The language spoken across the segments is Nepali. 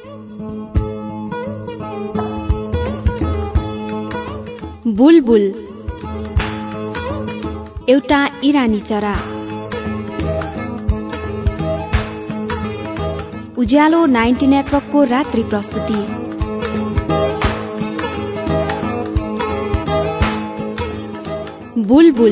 बुलबुल एउटा इरानी चरा। उज्यालो 90 नेटवर्कको रात्रि प्रस्तुति। बुलबुल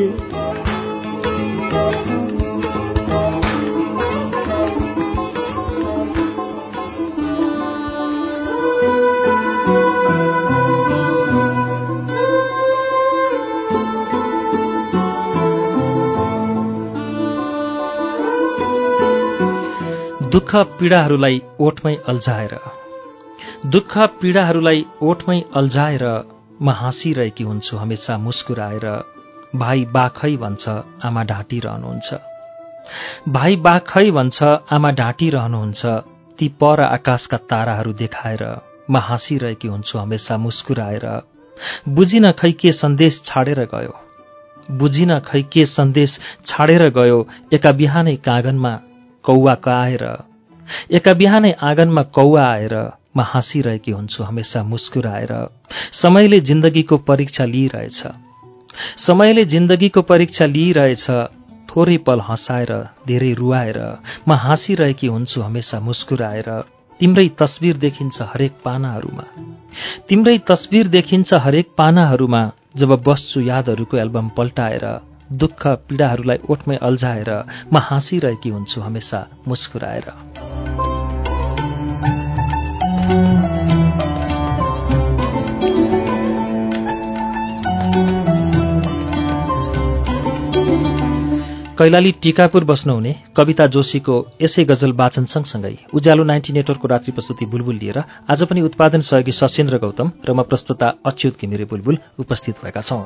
दुःख पीडाहरूलाई ओठमै अल्झाएर म हाँसिरहेकी हुन्छु हमेसा मुस्कुराएर। भाइ बाखै भन्छ आमा ढाँटिरहनुहुन्छ, भाइ बाखै भन्छ आमा ढाँटिरहनुहुन्छ। ती पर आकाशका ताराहरू देखाएर म हाँसिरहेकी हुन्छु हमेसा मुस्कुराएर। बुझिन खै के सन्देश छाडेर गयो, बुझिन खै के सन्देश छाडेर गयो। एका बिहानै आँगनमा कौवा आएर, एका बिहानै आँगनमा कौवा आएर म हाँसिरहेकी हुन्छु हमेसा मुस्कुराएर। समयले जिन्दगीको परीक्षा लिइरहेछ, समयले जिन्दगीको परीक्षा लिइरहेछ। थोरै पल हँसाएर धेरै रुवाएर म हाँसिरहेकी हुन्छु हमेसा मुस्कुराएर। तिम्रै तस्बिर देखिन्छ हरेक पानाहरूमा, तिम्रै तस्बिर देखिन्छ हरेक पानाहरूमा। जब बस्छु यादहरूको एल्बम पल्टाएर, दुःख पीडाहरूलाई ओठमै अल्झाएर म हाँसिरहेकी हुन्छु हमेसा मुस्कुराएर। कैलाली टिकापुर बस्नुहुने कविता जोशीको यसै गजल वाचन सँगसँगै उज्यालो 90 नेटवर्कको रात्रि प्रस्तुति बुलबुल लिएर आज पनि उत्पादन सहयोगी सशेन्द्र गौतम र म प्रस्तुता अच्युत घिमिरे बुलबुल उपस्थित भएका छौं।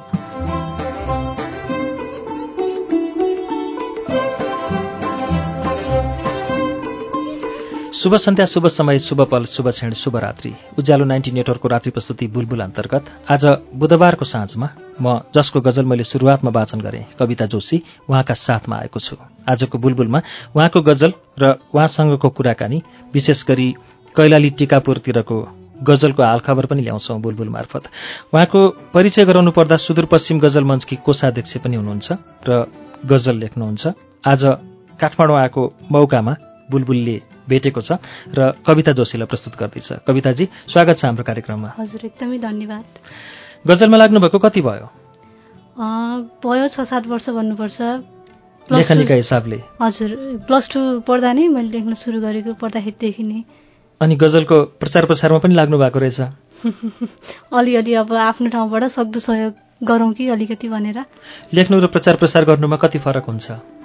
शुभ सन्ध्या, शुभ समय, शुभ पल, शुभ क्षण, शुभ रात्रि। उज्यालो 90 नेटवर्कको रात्रि प्रस्तुति बुलबुल अन्तर्गत आज बुधबारको साँझमा म जसको गजल मैले सुरुवातमा वाचन गरेँ कविता जोशी, उहाँका साथमा आएको छु। आजको बुलबुलमा उहाँको गजल र उहाँसँगको कुराकानी, विशेष गरी कैलाली टिकापुरतिरको गजलको हालखबर पनि ल्याउँछौँ बुलबुल मार्फत। उहाँको परिचय गराउनु पर्दा सुदूरपश्चिम गजल मञ्चकी कोषाध्यक्ष पनि हुनुहुन्छ र गजल लेख्नुहुन्छ। आज काठमाडौँ आएको मौकामा बुलबुलले भेटेको छ र कविता जोशीलाई प्रस्तुत गर्दैछ। कविताजी, स्वागत छ हाम्रो कार्यक्रममा। हजुर, एकदमै धन्यवाद। गजलमा लाग्नुभएको कति भयो? भयो 6-7 वर्ष भन्नुपर्छ लेखनीका हिसाबले। हजुर, +2 पढ्दा नै मैले लेख्न सुरु गरेको, पढ्दाखेरिदेखि नै। अनि गजलको प्रचार प्रसारमा पनि लाग्नु भएको रहेछ? अलिअलि अब आफ्नो ठाउँबाट सक्दो सहयोग गरौँ कि अलिकति भनेर। लेख्नु र प्रचार प्रसार गर्नुमा कति फरक हुन्छ?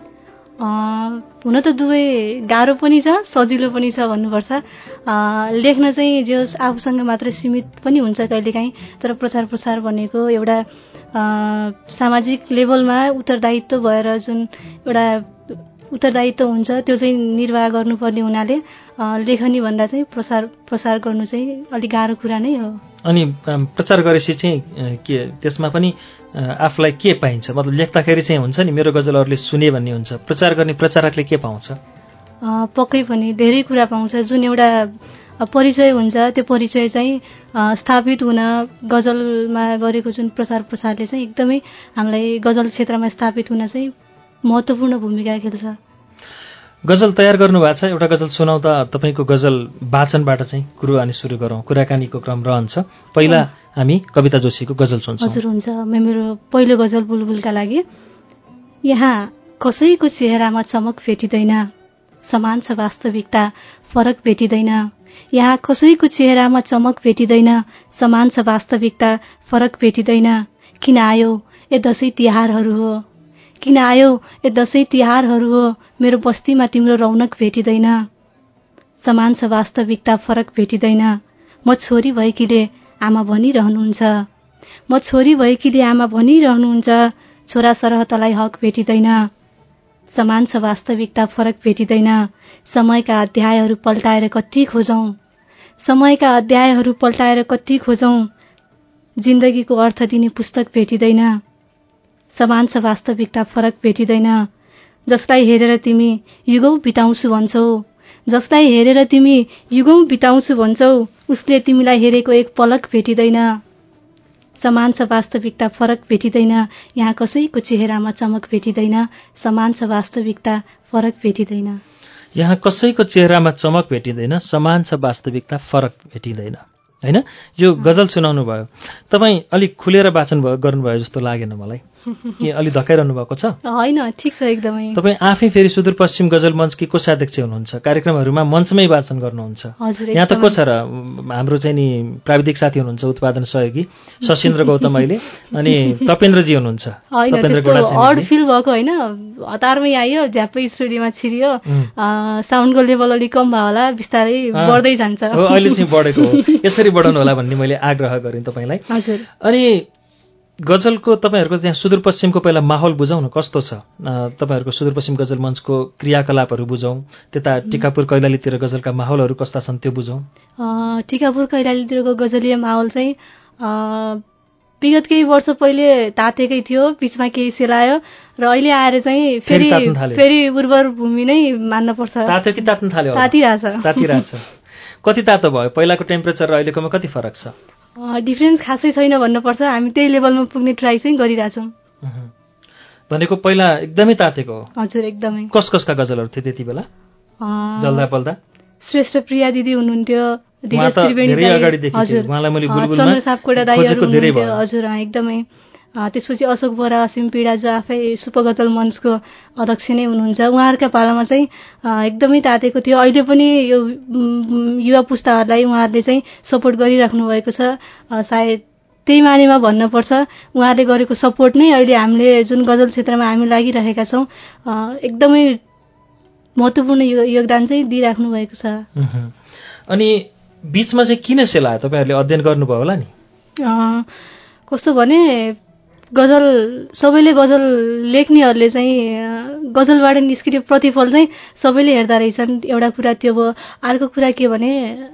हुन त दुवै गाह्रो पनि छ, सजिलो पनि छ भन्नुपर्छ। लेख्न चाहिँ जे होस् आफूसँग मात्र सीमित पनि हुन्छ कहिलेकाहीँ, तर प्रचार प्रसार भनेको एउटा सामाजिक लेभलमा उत्तरदायित्व भएर जुन एउटा उत्तरदायित्व हुन्छ त्यो चाहिँ निर्वाह गर्नुपर्ने हुनाले लेखनी भन्दा चाहिँ प्रसार गर्नु चाहिँ अलिक गाह्रो कुरा नै हो। अनि प्रचार गरेपछि चाहिँ के त्यसमा पनि आफूलाई के पाइन्छ? मतलब लेख्दाखेरि चाहिँ हुन्छ नि मेरो गजलहरूले सुने भन्ने हुन्छ, प्रचार गर्ने प्रचारकले के पाउँछ? पक्कै पनि धेरै कुरा पाउँछ। जुन एउटा परिचय हुन्छ त्यो परिचय चाहिँ स्थापित हुन गजलमा गरेको जुन प्रचार प्रसारले चाहिँ एकदमै हामीलाई गजल क्षेत्रमा स्थापित हुन चाहिँ महत्त्वपूर्ण भूमिका खेल्छ। गजल तयार गर्नु भएको छ, एउटा गजल सुनाउँदा तपाईँको गजल वाचनबाट चाहिँ कुराकानी सुरु गरौँ। कुराकानीको क्रम रहन्छ। पहिला हामी कविता जोशीको गजल सुन्छौँ। हजुर, हुन्छ। मेरो पहिलो गजल बुलबुलका लागि। यहाँ कसैको चेहरामा चमक भेटिँदैन, समान छ वास्तविकता, फरक भेटिँदैन। यहाँ कसैको चेहरामा चमक भेटिँदैन, समान छ वास्तविकता, फरक भेटिँदैन। किन आयो ए दशैं तिहारहरू हो, किन आयो ए दशैं तिहारहरू हो, मेरो बस्तीमा तिम्रो रौनक भेटिँदैन। समान छ वास्तविकता, फरक भेटिँदैन। म छोरी भएकीले आमा भनिरहनुहुन्छ, म छोरी भएकीले आमा भनिरहनुहुन्छ, छोरा सरह तलाई हक भेटिँदैन। समान छ वास्तविकता, फरक भेटिँदैन। समयका अध्यायहरू पल्टाएर कति खोजौँ, समयका अध्यायहरू पल्टाएर कति खोजौँ, जिन्दगीको अर्थ दिने पुस्तक भेटिँदैन। समान छ वास्तविकता, फरक भेटिँदैन। जसलाई हेरेर तिमी युगौं बिताउँछु भन्छौ, जसलाई हेरेर तिमी युगौं बिताउँछु भन्छौ उसले तिमीलाई हेरेको एक पलक भेटिँदैन। समान छ वास्तविकता फरक भेटिँदैन, यहाँ कसैको चेहरामा चमक भेटिँदैन। समान छ वास्तविकता फरक भेटिँदैन। यहाँ कसैको चेहरामा चमक भेटिँदैन, समान छ वास्तविकता फरक भेटिँदैन। हैन, यो गजल सुनाउनु भयो, तपाईँ अलिक खुलेर वाचन गर्नुभयो जस्तो लागेन मलाई, कि अलि धक्काइरहनु भएको छ? होइन, ठिक छ एकदमै। तपाईँ आफै फेरि सुदूरपश्चिम गजल मञ्चकी कोषाध्यक्ष हुनुहुन्छ, कार्यक्रमहरूमा मञ्चमै वाचन गर्नुहुन्छ। यहाँ त को छ र? हाम्रो चाहिँ नि प्राविधिक साथी हुनुहुन्छ, उत्पादन सहयोगी सशिन्द्र गौतम अहिले, अनि तपेन्द्रजी हुनुहुन्छ। अड फिल भएको होइन, हतारमै आयो, झ्याप्पै स्टुडियोमा छिरियो, साउन्डको लेभल अलिक कम भयो होला, बिस्तारै बढ्दै जान्छ। अहिले चाहिँ बढेको हो, यसरी बढाउनु होला भन्ने मैले आग्रह गरेँ तपाईँलाई। हजुर। अनि गजलको तपाईँहरूको त्यहाँ सुदूरपश्चिमको पहिला माहौल बुझौँ न, कस्तो छ? तपाईँहरूको सुदूरपश्चिम गजल मञ्चको क्रियाकलापहरू बुझौँ, त्यता टिकापुर कैलालीतिर गजलका माहौलहरू कस्ता छन् त्यो बुझौँ। टिकापुर कैलालीतिरको गजलीय माहौल चाहिँ विगत केही वर्ष पहिले तातेकै थियो, बिचमा केही सेलायो र अहिले आएर चाहिँ फेरि उर्वर भूमि नै मान्न पर्छ। तात्यो कि तात्न थाल्यो? तातिरहेछ। कति तातो भयो? पहिलाको टेम्परेचर र अहिलेकोमा कति फरक छ? डिफ्रेन्स खासै छैन भन्नुपर्छ, हामी त्यही लेभलमा पुग्ने ट्राई चाहिँ गरिरहेछौँ। भनेको पहिला एकदमै तातेको हो? हजुर, एकदमै। कसका गजलहरू थिए त्यति बेला जल्दा बल्दा? श्रेष्ठ प्रिया दिदी हुनुहुन्थ्यो, चन्द्र सापकोटा दाइहरू हुनुहुन्थ्यो। हजुर, एकदमै। त्यसपछि अशोक बोरा, असीम पीडा जो आफै सुपगजल मञ्चको अध्यक्ष नै हुनुहुन्छ, उहाँहरूका पालामा चाहिँ एकदमै तातेको थियो। अहिले पनि यो युवा पुस्ताहरूलाई उहाँहरूले चाहिँ सपोर्ट गरिराख्नु भएको छ। सायद त्यही मानेमा भन्नुपर्छ, उहाँहरूले गरेको सपोर्ट नै अहिले हामीले जुन गजल क्षेत्रमा हामी लागिरहेका छौँ एकदमै महत्त्वपूर्ण योगदान चाहिँ दिइराख्नु भएको छ। अनि बीचमा चाहिँ किन सेलायो? तपाईँहरूले अध्ययन गर्नुभयो होला नि? कस्तो भने गजल सबैले गजल लेख्नेहरूले चाहिँ गजलबाट निस्किने प्रतिफल चाहिँ सबैले हेर्दा रहेछन्, एउटा कुरा त्यो भयो। अर्को कुरा के भने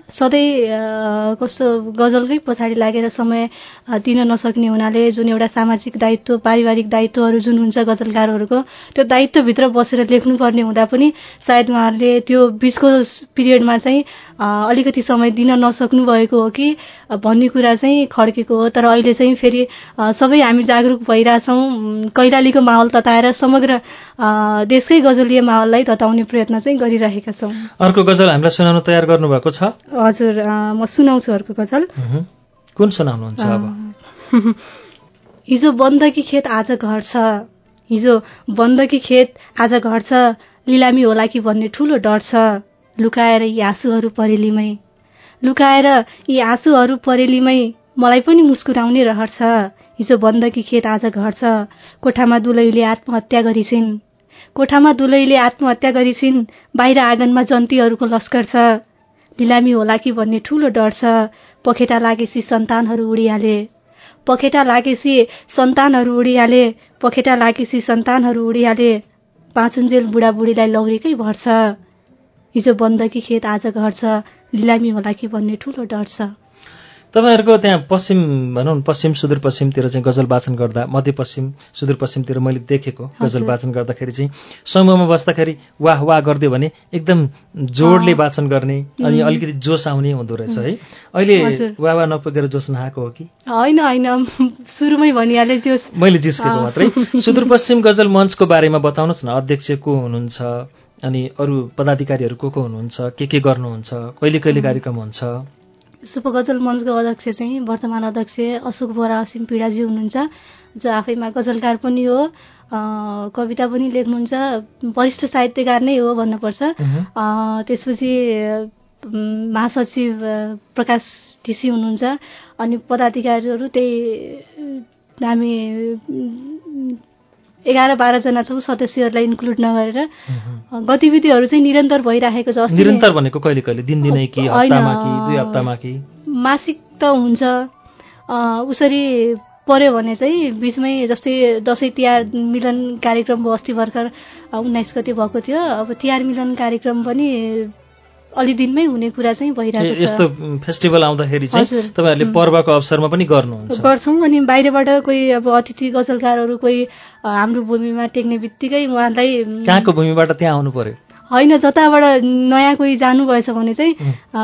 सधैँ कस्तो गजलकै पछाडि लागेर समय दिन नसक्ने हुनाले जुन एउटा सामाजिक दायित्व, पारिवारिक दायित्वहरू जुन हुन्छ गजलकारहरूको, त्यो दायित्वभित्र बसेर लेख्नुपर्ने हुँदा पनि सायद उहाँहरूले त्यो बिचको पिरियडमा चाहिँ अलिकति समय दिन नसक्नु भएको हो कि भन्ने कुरा चाहिँ खड्केको हो। तर अहिले चाहिँ फेरि सबै हामी जागरुक भइरहेछौँ, कैलालीको माहौल तताएर समग्र देशकै गजलीय माहौललाई तताउने प्रयत्न चाहिँ गरिरहेका छौँ। अर्को गजल हामीलाई सुनाउन तयार गर्नुभएको छ? हजुर, म सुनाउँछु अर्को गजल। कुन सुनाउनुहुन्छ अब? हिजो बन्दकी खेत आज घर छ, हिजो बन्दकी खेत आज घर छ, लिलामी होला कि भन्ने ठुलो डर छ। लुकाएर यी आँसुहरू परेलीमै, लुकाएर यी आँसुहरू परेलीमै मलाई पनि मुस्कुराउने रहर छ। हिजो बन्दकी खेत आज घर छ, कोठामा दुलैले आत्महत्या गरिछिन्, कोठामा दुलैले आत्महत्या गरिछिन्, बाहिर आँगनमा जन्तीहरूको लस्कर छ। लिलामी होला कि भन्ने ठुलो डर छ। पखेटा लागेसी सन्तानहरू उडिहाले, पखेटा लागेसी सन्तानहरू उडिहाले, पखेटा लागेसी सन्तानहरू उडिहाले, पाँचुन्जेल बुढाबुढीलाई लौरीकै भर छ। हिजो बन्दकी खेत आज घर छ, लिलामी होला कि भन्ने ठुलो डर छ। तपाईँहरूको त्यहाँ पश्चिम भनौँ पश्चिम सुदूरपश्चिमतिर चाहिँ गजल वाचन गर्दा, मध्यपश्चिम सुदूरपश्चिमतिर मैले देखेको गजल वाचन गर्दाखेरि चाहिँ समूहमा बस्दाखेरि वाह वाह गरिदियो भने एकदम जोडले वाचन गर्ने अनि अलिकति जोस आउने हुँदो रहेछ है। अहिले वाह वाह नपुगेर जोस नआएको हो कि? होइन, सुरुमै भनिहाले जोस, मैले जिस्केको मात्रै। सुदूरपश्चिम गजल मञ्चको बारेमा बताउनुहोस् न, अध्यक्ष को हुनुहुन्छ अनि अरू पदाधिकारीहरू को हुनुहुन्छ, के गर्नुहुन्छ, कहिले कहिले कार्यक्रम हुन्छ? सुपगजल मञ्चको अध्यक्ष चाहिँ वर्तमान अध्यक्ष अशोक बोरा असीम पीडाजी हुनुहुन्छ, जो आफैमा गजलकार पनि हो, कविता पनि लेख्नुहुन्छ, वरिष्ठ साहित्यकार नै हो भन्नुपर्छ। त्यसपछि महासचिव प्रकाश ढिसी हुनुहुन्छ, अनि पदाधिकारीहरू त्यही हामी 11-12 जना छौँ, सदस्यहरूलाई इन्क्लुड नगरेर गतिविधिहरू चाहिँ निरन्तर भइरहेको छ। निरन्तर भनेको कहिले कहिले दिनदिनै कि हप्तामा कि 2 हप्तामा कि मासिक त हुन्छ। उसरी पर्यो भने चाहिँ बिचमै जस्तै दसैँ तिहार मिलन कार्यक्रम भयो, अस्ति भर्खर 19 गते भएको थियो। अब तिहार मिलन कार्यक्रम पनि अलि दिनमै हुने कुरा चाहिँ भइरहेको छ। यस्तो फेस्टिभल आउँदाखेरि चाहिँ तपाईहरुले पर्वको अवसरमा पनि गर्नुहुन्छ? गर्छौं, अनि बाहिरबाट कोही अब अतिथि गजलकारहरू कोही हाम्रो भूमिमा टेक्ने बित्तिकै उहाँलाई कहाँको भूमिबाट त्यहाँ आउनु पर्यो? होइन जताबाट नयाँ कोही जानुभएछ भने चाहिँ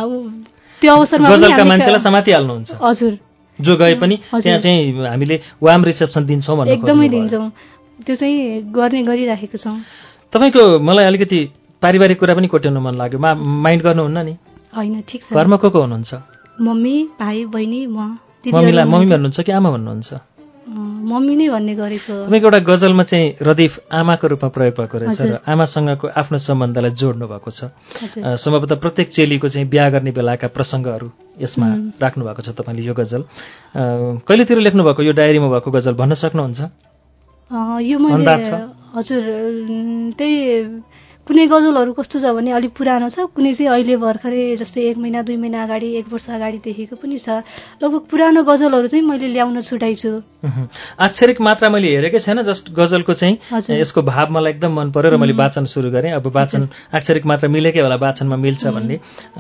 त्यो अवसरमा गजलका मान्छेलाई समातिहाल्नुहुन्छ हजुर जो गए पनि त्यहाँ चाहिँ हामीले वार्म रिसेप्सन दिन्छौँ भन्नु एकदमै दिन्छौँ त्यो चाहिँ गर्ने गरिराखेको छौँ तपाईँको मलाई अलिकति पारिवारिक कुरा पनि कोट्याउनु मन लाग्यो माइन्ड गर्नुहुन्न नि होइन ठिक छ घरमा को हुनुहुन्छ मम्मी भाइ बहिनी म मम्मी भन्नुहुन्छ कि आमा भन्नुहुन्छ मम्मी नै भन्ने गरेको तपाईँको एउटा गजलमा चाहिँ रदिफ आमाको रूपमा प्रयोग भएको रहेछ र आमासँगको आफ्नो सम्बन्धलाई जोड्नु भएको छ सम्भवतः प्रत्येक चेलीको चाहिँ बिहा गर्ने बेलाका प्रसङ्गहरू यसमा राख्नु भएको छ तपाईँले यो गजल कहिलेतिर लेख्नु भएको यो डायरीमा भएको गजल भन्न सक्नुहुन्छ यो मैले हजुर त्यही कुनै गजलहरू कस्तो छ भने अलिक पुरानो छ कुनै चाहिँ अहिले भर्खरै जस्तै 1 महिना 2 महिना अगाडि 1 वर्ष अगाडिदेखिको पनि छ लगभग पुरानो गजलहरू चाहिँ मैले ल्याउन छुटाइछु अक्षरिक मात्रा मैले हेरेकै छैन जस्ट गजलको चाहिँ यसको भाव मलाई एकदम मन पर्यो र मैले वाचन सुरु गरेँ अब वाचन अक्षरिक मात्रा मिलेकै होला वाचनमा मिल्छ भन्ने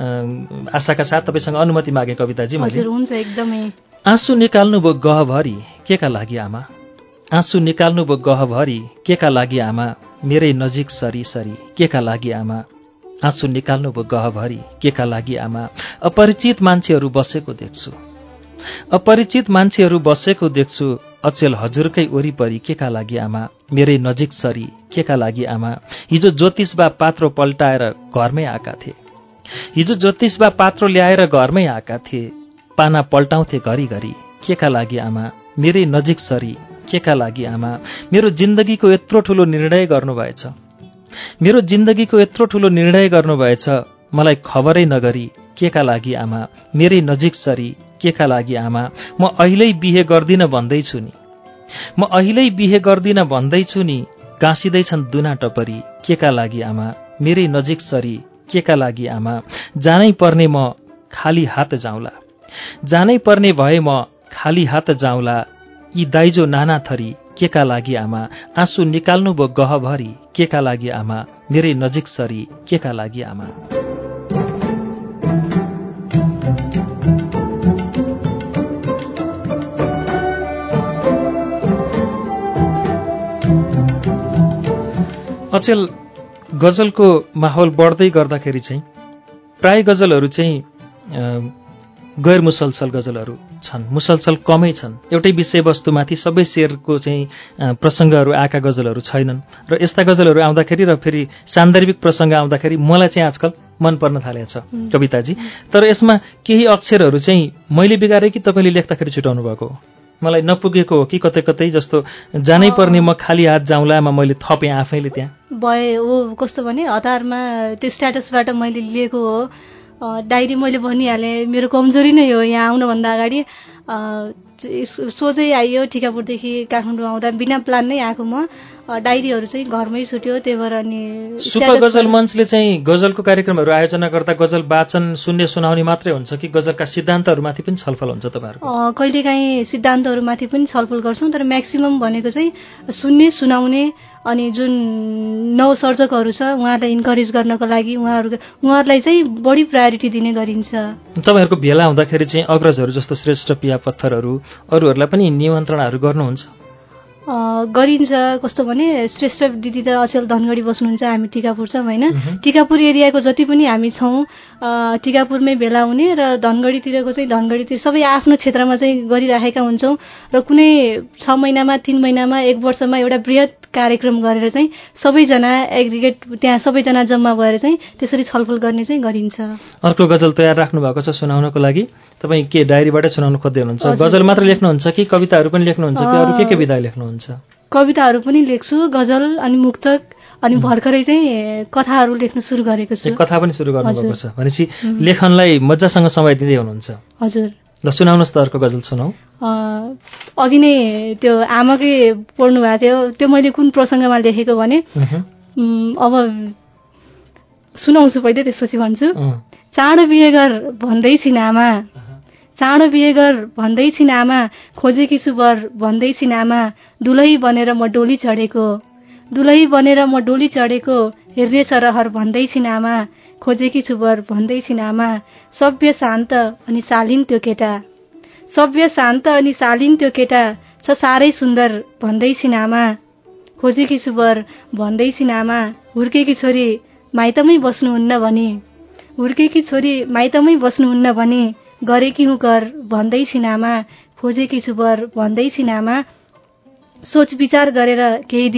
आशाका साथ तपाईसँग अनुमति मागे कविताजी हजुर हुन्छ एकदमै आँसु निकाल्नु भो गहभरि केका लागि आमा आँसु निकाल्नु भो गहभरि केका लागि आमा मेरै नजिक सरी सरी केका लागि आमा आँसु निकाल्नु भो गहभरि केका लागि आमा अपरिचित मान्छेहरू बसेको देख्छु अपरिचित मान्छेहरू बसेको देख्छु अचेल हजुरकै वरिपरि केका लागि आमा मेरै नजिक सरी केका लागि आमा हिजो ज्योतिषबा पात्रो पल्टाएर घरमै आएका थिए हिजो ज्योतिषबा पात्रो ल्याएर घरमै आएका थिए पाना पल्टाउँथे घरिघरि केका लागि आमा मेरै नजिक सरी केका लागि आमा मेरो जिन्दगीको यत्रो ठुलो निर्णय गर्नुभएछ मेरो जिन्दगीको यत्रो ठुलो निर्णय गर्नुभएछ मलाई खबरै नगरी केका लागि आमा मेरै नजिक सरी केका लागि आमा म अहिल्यै बिहे गर्दिन भन्दैछु नि म अहिल्यै बिहे गर्दिन भन्दैछु नि गाँसिँदैछन् दुना टपरी केका लागि आमा मेरै नजिक सरी केका लागि आमा जानै पर्ने म खाली हात जाउँला जानै पर्ने भए म खाली हात जाउँला यी दाइजो नाना थरी केका लागि आमा आँसु निकाल्नु भो गहभरि केका लागि आमा मेरै नजिक सरी केका लागि आमा अचेल गजलको माहौल बढ्दै गर्दाखेरि चाहिँ प्राय गजलहरू चाहिँ गैर मुसलसल गजलहरू छन् मुसलसल कमै छन् एउटै विषयवस्तुमाथि सबै शेरको चाहिँ प्रसङ्गहरू आएका गजलहरू छैनन् र यस्ता गजलहरू आउँदाखेरि र फेरि सान्दर्भिक प्रसङ्ग आउँदाखेरि मलाई चाहिँ आजकल मन पर्न थालेको छ कविताजी तर यसमा केही अक्षरहरू चाहिँ मैले बिगारेँ कि तपाईँले लेख्दाखेरि छुटाउनु भएको हो मलाई नपुगेको हो कि कतै कतै जस्तो जानै पर्ने म खाली हात जाउँलामा मैले थपेँ आफैले त्यहाँ भए हो कस्तो भने हतारमा त्यो स्ट्याटसबाट मैले लिएको हो डायरी मैले भनिहालेँ मेरो कमजोरी नै हो यहाँ आउनुभन्दा अगाडि सोझै आइयो टिकापुरदेखि काठमाडौँ आउँदा बिना प्लान नै आएको म डायरीहरू चाहिँ घरमै छुट्यो त्यही भएर अनि सुपर गजल मञ्चले चाहिँ गजलको कार्यक्रमहरू आयोजना गर्दा गजल वाचन सुन्ने सुनाउने मात्रै हुन्छ कि गजलका सिद्धान्तहरूमाथि पनि छलफल हुन्छ तपाईँहरूको कहिलेकाहीँ सिद्धान्तहरूमाथि पनि छलफल गर्छौँ तर म्याक्सिमम भनेको चाहिँ सुन्ने सुनाउने अनि जुन नवसर्जकहरू छ उहाँहरूलाई इन्करेज गर्नको लागि उहाँहरूलाई चाहिँ बढी प्रायोरिटी दिने गरिन्छ तपाईँहरूको भेला हुँदाखेरि चाहिँ अग्रजहरू जस्तो श्रेष्ठ पिया पत्थरहरू अरूहरूलाई पनि निमन्त्रणाहरू गर्नुहुन्छ गरिन्छ कस्तो भने श्रेष्ठ दिदी त अचेल धनगढी बस्नुहुन्छ हामी टिकापुर छौँ होइन टिकापुर एरियाको जति पनि हामी छौँ टिकापुरमै भेला हुने र धनगढीतिरको चाहिँ धनगढीतिर सबै आफ्नो क्षेत्रमा चाहिँ गरिराखेका हुन्छौँ र कुनै 6 महिनामा 3 महिनामा 1 वर्षमा एउटा बृहत कार्यक्रम गरेर चाहिँ सबैजना एग्रिगेट त्यहाँ सबैजना जम्मा भएर चाहिँ त्यसरी छलफल गर्ने चाहिँ गरिन्छ अर्को गजल तयार राख्नु भएको छ सुनाउनको लागि तपाईँ के डायरीबाटै सुनाउन खोज्दै हुनुहुन्छ गजल मात्र लेख्नुहुन्छ कि कविताहरू पनि लेख्नुहुन्छ कि अरू के विधा लेख्नुहुन्छ कविताहरू पनि लेख्छु गजल अनि मुक्तक अनि भर्खरै चाहिँ कथाहरू लेख्न सुरु गरेको छु कथा पनि सुरु गर्नुभएको छ भनेपछि लेखनलाई मजासँग समय दिँदै हुनुहुन्छ हजुर ल सुनाउनुहोस् त अर्को गजल सुनाऊ अघि नै त्यो आमाकै पढ्नु भएको थियो त्यो मैले कुन प्रसङ्गमा लेखेको भने अब सुनाउँछु पहिले त्यसपछि भन्छु चाँडो बिहे गर भन्दै छिन् आमा चाँडो बिहे गर भन्दै छिन् आमा खोजेकी छु वर भन्दै छिन् आमा दुलही बनेर म डोली चढेको दुलही बनेर म डोली चढेको हेर्नेछ रहर भन्दै छिन् आमा खोजेकी छु वर भन्दै छिन् आमा सभ्य शान्त अनि शालीन त्यो केटा सभ्य शान्त अनि शालीन त्यो केटा छ साह्रै सुन्दर भन्दै छिन् आमा खोजेकी छु वर भन्दै छिन् आमा हुर्केकी छोरी माइतमै बस्नुहुन्न भने, हुर्केकी छोरी माइतमै बस्नुहुन्न भने, गरेकी हुँ कर भन्दै छिनामा, खोजेकी छु वर भन्दै छिनामा, सोच विचार गरेर केही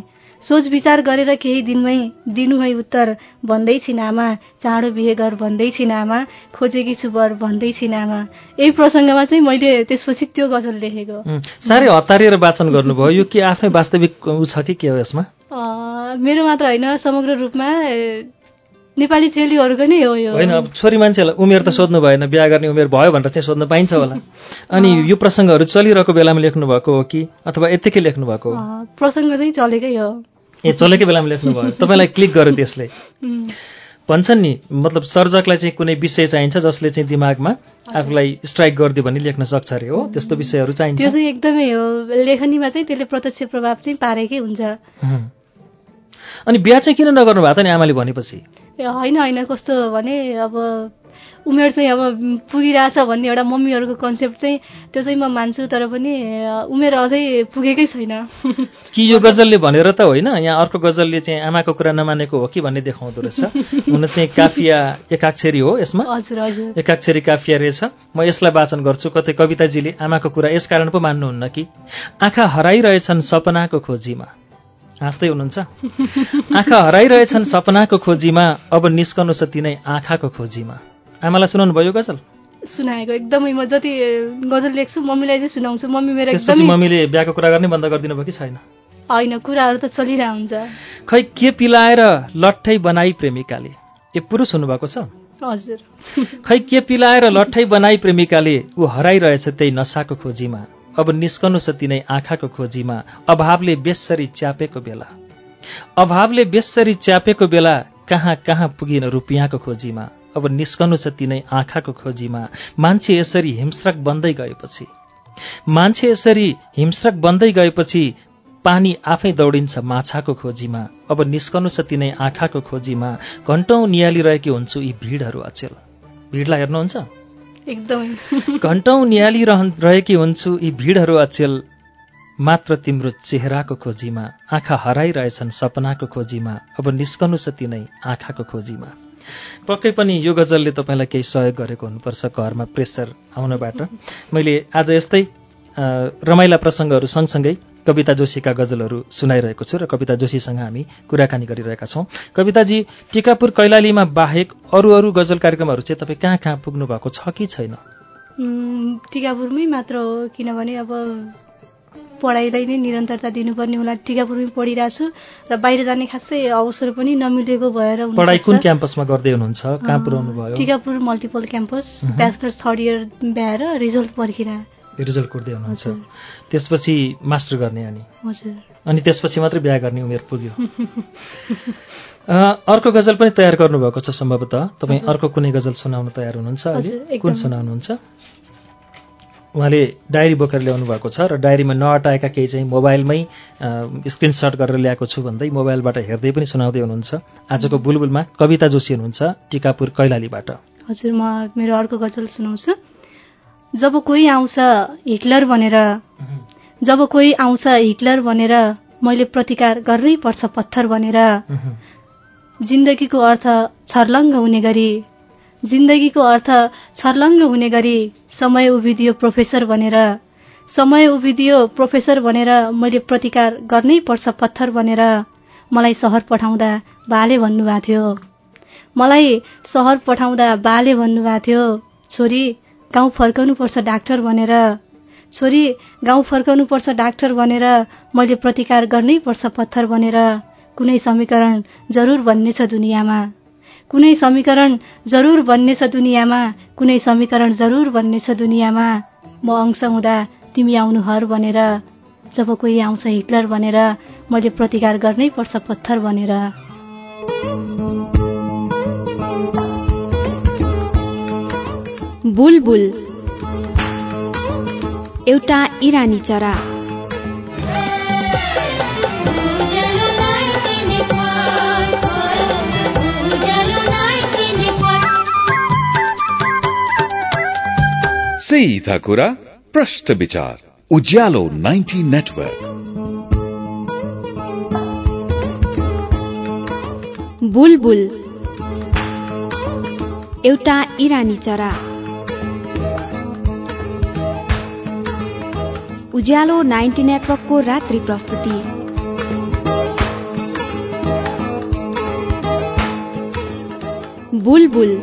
दिनमै दिनु है उत्तर भन्दै छिनामा, चाँडो बिहे गर भन्दै छिनामा, खोजेकी छु वर भन्दै छिनामा। यही प्रसङ्गमा चाहिँ मैले त्यसपछि त्यो गजल लेखेको। साह्रै हतारिएर वाचन गर्नुभयो। यो के आफ्नै वास्तविक उ छ कि के हो यसमा? मेरो मात्र होइन, समग्र रूपमा नेपाली चेलीहरूको नै हो यो। होइन, अब छोरी मान्छेलाई उमेर त सोध्नु भएन, बिहा गर्ने उमेर भयो भनेर चाहिँ सोध्न पाइन्छ होला। अनि यो प्रसङ्गहरू चलिरहेको बेलामा लेख्नु भएको हो कि अथवा यत्तिकै लेख्नु भएको हो? प्रसङ्ग चाहिँ चलेकै हो। ए, चलेकै बेलामा लेख्नुभयो। तपाईँलाई क्लिक गर्यो त्यसले? भन्छन् नि, मतलब सर्जकलाई चाहिँ कुनै विषय चाहिन्छ जसले चाहिँ दिमागमा आफूलाई स्ट्राइक गरिदियो भने लेख्न सक्छ अरे, हो? त्यस्तो विषयहरू चाहिन्छ। त्यो चाहिँ एकदमै हो, लेखनीमा चाहिँ त्यसले प्रत्यक्ष प्रभाव चाहिँ पारेकै हुन्छ। अनि बिहा चाहिँ किन नगर्नु भएको त नि आमाले भनेपछि? होइन, कस्तो भने अब उमेर चाहिँ अब पुगिरहेछ भन्ने एउटा मम्मीहरूको कन्सेप्ट चाहिँ त्यो चाहिँ म मान्छु, तर पनि उमेर अझै पुगेकै छैन। कि यो गजलले भनेर त होइन, यहाँ अर्को गजलले चाहिँ आमाको कुरा नमानेको हो कि भन्ने देखाउँदो रहेछ। हुन चाहिँ काफिया एकाक्षरी हो यसमा? हजुर हजुर, एकाक्षरी काफिया रहेछ। म यसलाई वाचन गर्छु। कतै कविताजीले आमाको कुरा यस कारण पो मान्नुहुन्न कि आँखा हराइरहेछन् सपनाको खोजीमा। हाँस्दै हुनुहुन्छ? आँखा हराइरहेछन् सपनाको खोजीमा, अब निस्कनु छ तिनै आँखाको खोजीमा। आमालाई सुनाउनु भयो गजल? सुनाएको एकदमै। म जति गजल लेख्छु मम्मीलाई चाहिँ सुनाउँछु। मम्मी मेरो एकदमै। त्यसपछि मम्मीले बिहाको कुरा गर्ने बन्द गरिदिनु भयो कि छैन? होइन, कुराहरू त चलिरहेको हुन्छ। खै के पिलाएर लट्ठै बनाई प्रेमिकाले। ए, पुरुष हुनुभएको छ? हजुर। खै के पिलाएर लट्ठै बनाई प्रेमिकाले, ऊ हराइरहेछ त्यही नसाको खोजीमा, अब निस्कनु छ तिनै आँखाको खोजीमा। अभावले बेसरी च्यापेको बेला, कहाँ कहाँ पुगिन रुपियाँको खोजीमा, अब निस्कनु छ तिनै आँखाको खोजीमा। मान्छे यसरी हिंस्रक बन्दै गएपछि पानी आफै दौडिन्छ माछाको खोजीमा, अब निस्कनु छ तिनै आँखाको खोजीमा। घण्टौं नियालिरहेकी हुन्छु यी भिडहरू अचेल। भिडलाई हेर्नुहुन्छ? एकदमै। घण्टौं नियालिरहेकी हुन्छु यी भिडहरू अचेल, मात्र तिम्रो चेहराको खोजीमा। आँखा हराइरहेछन् सपनाको खोजीमा, अब निस्कनु छ तिनै आँखाको खोजीमा। पक्कै पनि यो गजलले तपाईँलाई केही सहयोग गरेको हुनुपर्छ घरमा प्रेसर आउनबाट। मैले आज यस्तै रमाइला प्रसङ्गहरू सँगसँगै कविता जोशीका गजलहरू सुनाइरहेको छु र कविता जोशीसँग हामी कुराकानी गरिरहेका छौँ। कविताजी, टिकापुर कैलालीमा बाहेक अरू गजल कार्यक्रमहरू चाहिँ तपाईँ कहाँ कहाँ पुग्नु भएको छ कि छैन? टिकापुरमै मात्र हो, किनभने अब पढाइलाई नै निरन्तरता दिनुपर्ने होला। टिकापुरमै पढिरहेको छु र बाहिर जाने खासै अवसर पनि नमिलेको भएर। पढाइ कुन क्याम्पसमा गर्दै हुनुहुन्छ? कहाँ पुर्याउनु भयो? Tikapur multiple campus, bachelors 3rd year भएर रिजल्ट पर्खिरहेको। रिजल्ट कोर्दै हुनुहुन्छ? त्यसपछि मास्टर गर्ने अनि? हजुर। अनि त्यसपछि मात्रै बिहा गर्ने उमेर पुग्यो। अर्को गजल पनि तयार गर्नुभएको छ सम्भवतः। तपाईँ अर्को कुनै गजल सुनाउन तयार हुनुहुन्छ अहिले? कुन सुनाउनुहुन्छ? उहाँले डायरी बोकेर ल्याउनु भएको छ र डायरीमा नअटाएका केही चाहिँ मोबाइलमै स्क्रिनसट गरेर ल्याएको छु भन्दै मोबाइलबाट हेर्दै पनि सुनाउँदै हुनुहुन्छ। आजको बुलबुलमा कविता जोशी हुनुहुन्छ टिकापुर कैलालीबाट। हजुर, म मेरो अर्को गजल सुनाउँछु। जब कोही आउँछ हिटलर भनेर मैले प्रतिकार गर्नै पर्छ पत्थर भनेर। जिन्दगीको अर्थ छर्लङ्ग हुने गरी समय उभिदियो प्रोफेसर भनेर मैले प्रतिकार गर्नै पर्छ पत्थर भनेर। मलाई सहर पठाउँदा बाले भन्नुभएको थियो छोरी गाउँ फर्कनु पर्छ डाक्टर भनेर मैले प्रतिकार गर्नै पर्छ पत्थर भनेर। कुनै समीकरण जरुर बन्नेछ दुनियाँमा म अंश हुँदा तिमी आउनु हर भनेर। जब कोही आउँछ हिटलर भनेर मैले प्रतिकार गर्नै पर्छ पत्थर भनेर। बुलबुल एउटा इरानी चरा। सीधा कुरा प्रश्न विचार उज्यालो 90 नेटवर्क। बुलबुल एउटा इरानी चरा। उज्यालो 90 नेटवर्कको रात्रि प्रस्तुति। बुलबुल